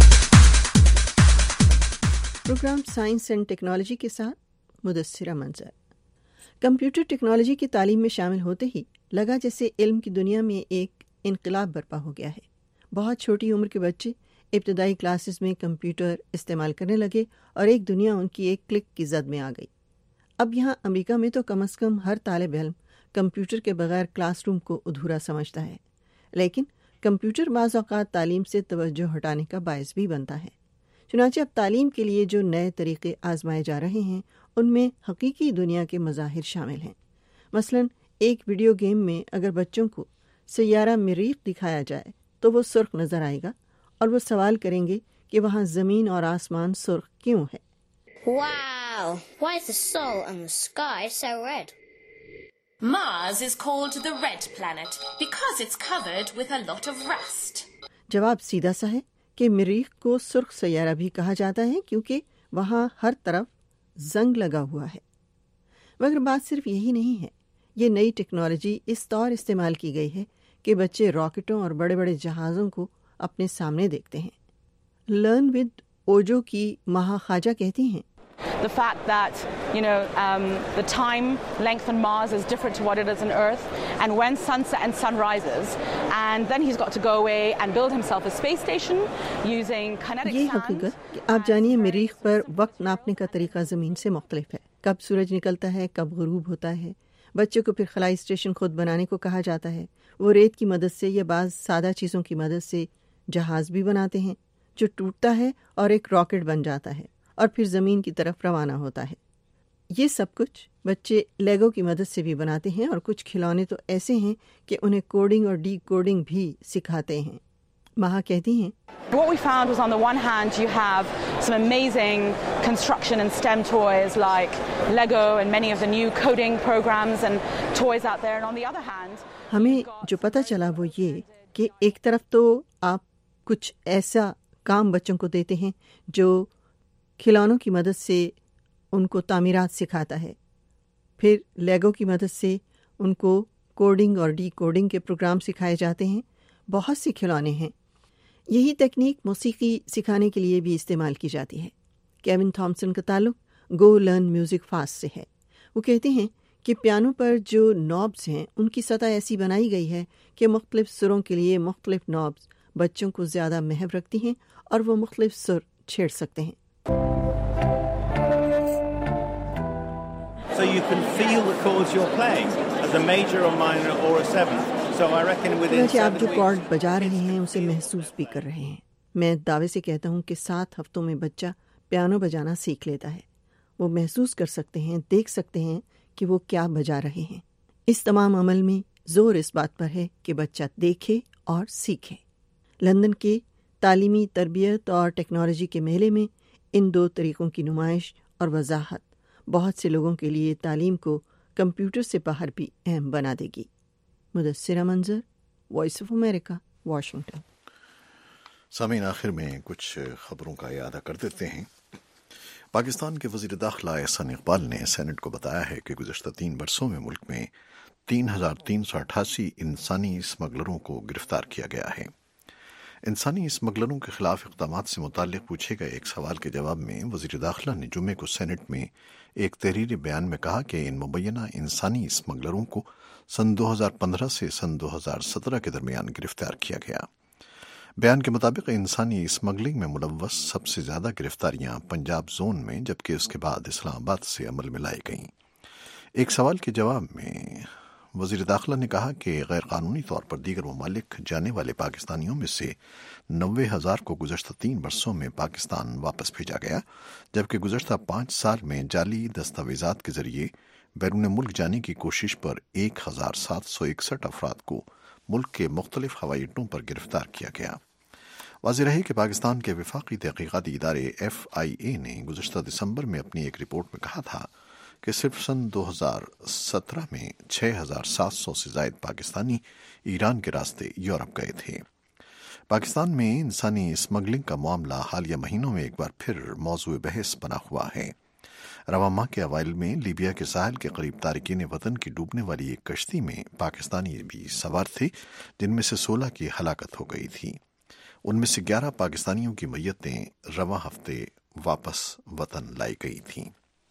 Program science and technology کے ساتھ مدثرہ منظر۔ کمپیوٹر ٹیکنالوجی کی تعلیم میں شامل ہوتے ہی لگا جیسے علم کی دنیا میں ایک انقلاب برپا ہو گیا ہے۔ بہت چھوٹی عمر کے بچے ابتدائی کلاسز میں کمپیوٹر استعمال کرنے لگے اور ایک دنیا ان کی ایک کلک کی زد میں آ گئی۔ اب یہاں امریکہ میں تو کم از کم ہر طالب علم کمپیوٹر کے بغیر کلاس روم کو ادھورا سمجھتا ہے، لیکن کمپیوٹر بعض اوقات تعلیم سے توجہ ہٹانے کا باعث بھی بنتا ہے۔ چنانچہ اب تعلیم کے لیے جو نئے طریقے آزمائے جا رہے ہیں ان میں حقیقی دنیا کے مظاہر شامل ہیں۔ مثلاً ایک ویڈیو گیم میں اگر بچوں کو سیارہ مریخ دکھایا جائے تو وہ سرخ نظر آئے گا اور وہ سوال کریں گے کہ وہاں زمین اور آسمان سرخ کیوں ہے؟ Wow! Why is the soul and the sky so red? Mars is called the red planet because it's covered with a lot of rust. جواب سیدھا سا ہے کہ مریخ کو سرخ سیارہ بھی کہا جاتا ہے کیونکہ وہاں ہر طرف زنگ لگا ہوا ہے۔ مگر بات صرف یہی نہیں ہے، یہ نئی ٹیکنالوجی اس طور استعمال کی گئی ہے کہ بچے راکٹوں اور بڑے بڑے جہازوں کو اپنے سامنے دیکھتے ہیں۔ لرن ود اوجو کی مہا خواجہ کہتی ہیں، The fact that, the time length on Mars is different to what it is on Earth, and when sunset and sun rises, and then he's got to go away and build himself a space station using kinetic ये sand. हकीकत कि आप जानिए मरीख पर वक्त नापने का तरीका ज़मीन से मुख्तलिफ है। कब सूरज निकलता है, कब गुरूब होता है। बच्चों को फिर खलाई स्टेशन खुद बनाने को कहा जाता है। वो रेत की मदद से या बाज़ सादा चीज़ों की मदद से जहाज़ भी बनाते हैं जो टूटता है और एक रॉकेट बन जाता है और फिर ज़मीन की तरफ रवाना होता है। ये सब कुछ बच्चे लेगो की मदद से भी बनाते हैं और कुछ खिलौने तो ऐसे हैं कि उन्हें कोडिंग और डी कोडिंग भी सिखाते हैं। महा कहती हैं, What we found was, on the one hand, you have some amazing construction and STEM toys like Lego and many of the new coding programs and toys out there, and on the other hand, हमें जो पता चला वो ये कि एक तरफ तो आप कुछ ऐसा काम बच्चों को देते हैं जो खिलौनों की मदद से उनको तामीरात सिखाता है, फिर लेगो की मदद से उनको कोडिंग और डी कोडिंग के प्रोग्राम सिखाए जाते हैं। बहुत सी खिलौने हैं। यही तकनीक मौसीकी सिखाने के लिए भी इस्तेमाल की जाती है। केविन थॉमसन का ताल्लुक गो लर्न म्यूज़िक फास्ट से है। वो कहते हैं कि पियानो पर जो नॉब्स हैं उनकी सतह ऐसी बनाई गई है कि मुख्तलिफ सुरों के लिए मुख्तलिफ नॉब्स बच्चों को ज़्यादा महव रखती हैं और वो मुख्तलिफ सुर छेड़ सकते हैं। So you can feel the chords you're playing as a major or minor or a seventh. So I reckon within 7 आप जो weeks. कॉर्ड बजा रहे हैं उसे महसूस भी कर रहे हैं। मैं दावे से कहता हूँ कि 7 हफ्तों में बच्चा पियानो बजाना सीख लेता है। वो महसूस कर सकते हैं, देख सकते हैं कि वो क्या बजा रहे हैं। इस तमाम अमल में जोर इस बात पर है कि बच्चा देखे और सीखे। लंदन के तालीमी तरबियत और टेक्नोलॉजी के मेले में इन 2 तरीक़ों की नुमाइश और वजाहत बहुत से लोगों के लिए तालीम को कंप्यूटर से बाहर भी अहम बना देगी। मुदस्सिरा मंजर, वॉइस ऑफ अमेरिका, वाशिंगटन। सामीन, आखिर में कुछ खबरों का इयादा कर देते हैं। पाकिस्तान के वज़ीर दाखिला एहसान इकबाल ने सेनेट को बताया है कि गुज़श्ता 3 बरसों में मुल्क में 3,388 इंसानी स्मगलरों को गिरफ्तार किया गया है। इंसानी स्मगलरों के खिलाफ इक़दामात से मुताल्लिक़ पूछे गए एक सवाल के जवाब में वज़ीर दाखिला ने जुम्मे को सेनेट में एक तहरीरी बयान में कहा कि इन मुबैना इंसानी स्मगलरों को सन 2015 से सन 2017 के दरमियान गिरफ्तार किया गया। बयान के मुताबिक इंसानी स्मगलिंग में मुलव्वस सबसे ज़्यादा गिरफ्तारियां पंजाब जोन में, जबकि उसके बाद इस्लामाबाद से अमल में लाई गईं। एक सवाल के जवाब में वज़ीर दाखिला ने कहा कि गैर कानूनी तौर पर दीगर ममालिक जाने वाले पाकिस्तानियों में से 90,000 को गुज़श्ता 3 बरसों में पाकिस्तान वापस भेजा गया, जबकि गुज़श्ता 5 साल में जाली दस्तावेज़ात के ज़रिए बैरून मुल्क जाने की कोशिश पर 1,761 अफराद को मुल्क के मुख्तलिफ हवाई अड्डों पर गिरफ्तार किया गया। वाज़ेह रहे कि पाकिस्तान के वफाकी तहक़ीक़ाती इदारे FIA ने गुज़श्ता दिसंबर में अपनी एक रिपोर्ट में कहा था कि सिर्फ सन 2017 में 6,700 से ज़ायद पाकिस्तानी ईरान के रास्ते यूरोप गए थे। पाकिस्तान में इंसानी स्मगलिंग का मामला हालिया महीनों में एक बार फिर मौज़ूए बहस बना हुआ है। रवां माह के अवाइल में लीबिया के साहिल के करीब तारिकीन वतन की डूबने वाली एक कश्ती में पाकिस्तानी भी सवार थे, जिनमें से 16 की हलाकत हो गई थी। उनमें से 11 पाकिस्तानियों की मैयतें रवां हफ्ते वापस वतन लाई गई थीं।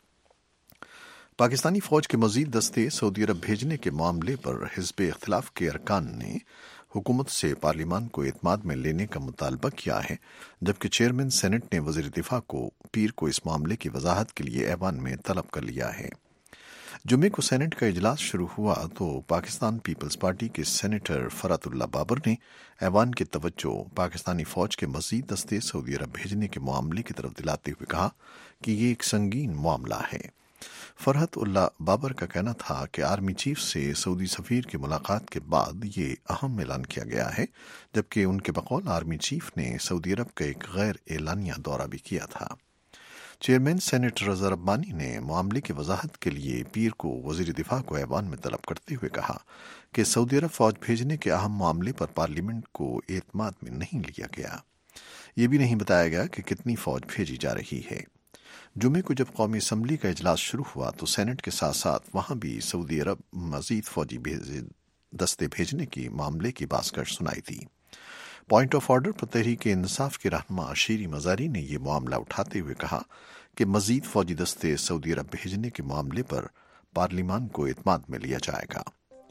पाकिस्तानी फौज के मजीद दस्ते सऊदी अरब भेजने के मामले पर हिज़्ब इख्तिलाफ के अरकान ने हुकूमत से पार्लिमान को एतमाद में लेने का मुतालबा किया है, जबकि चेयरमैन सेनेट ने वज़ीर दिफा को पीर को इस मामले की वजाहत के लिए ऐवान में तलब कर लिया है। जुमे को सेनेट का इजलास शुरू हुआ तो पाकिस्तान पीपल्स पार्टी के सेनेटर फरातुल्लाह बाबर ने ऐवान की तवज्जो पाकिस्तानी फौज के मजीद दस्ते सऊदी अरब भेजने के मामले की तरफ दिलाते हुए कहा कि ये एक संगीन मामला है। फरहत-उल्लाह बाबर का कहना था कि आर्मी चीफ से सऊदी सफीर की मुलाकात के बाद ये अहम ऐलान किया गया है, जबकि उनके बकौल आर्मी चीफ ने सऊदी अरब का एक गैर एलानिया दौरा भी किया था। चेयरमैन सेनेट रज़ा रब्बानी ने मामले की वजाहत के लिए पीर को वज़ीर दिफा को ऐवान में तलब करते हुए कहा कि सऊदी अरब फौज भेजने के अहम मामले पर पार्लियामेंट को एतमाद में नहीं लिया गया। ये भी नहीं बताया गया कि कितनी फौज भेजी जा रही है। जुमे को जब कौमी असम्बली का इजलास शुरू हुआ तो सेनेट के साथ साथ वहाँ भी सऊदी अरब मजीद फौजी दस्ते भेजने की मामले की बासकश सुनाई थी। पॉइंट ऑफ ऑर्डर पर तहरीक इंसाफ के रहनुमा शीरी मजारी ने यह मामला उठाते हुए कहा کہ مزید فوجی دستے سعودی عرب بھیجنے کے معاملے پر پارلیمان کو اعتماد میں لیا جائے گا۔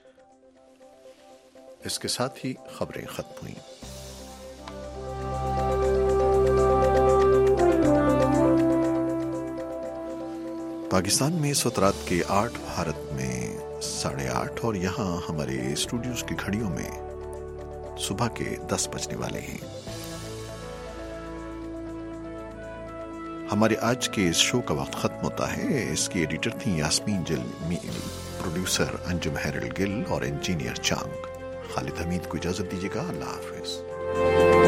اس کے ساتھ ہی خبریں ختم ہوئیں۔ پاکستان میں اس وقت رات کے 8 بھارت میں 8:30 اور یہاں ہمارے اسٹوڈیوز کی گھڑیوں میں صبح کے 10 بجنے والے ہیں۔ ہمارے آج کے اس شو کا وقت ختم ہوتا ہے۔ اس کی ایڈیٹر تھیں یاسمین جمیل، پروڈیوسر انجم ہیرل گل اور انجینئر چانگ۔ خالد حمید کو اجازت دیجیے گا۔ اللہ حافظ۔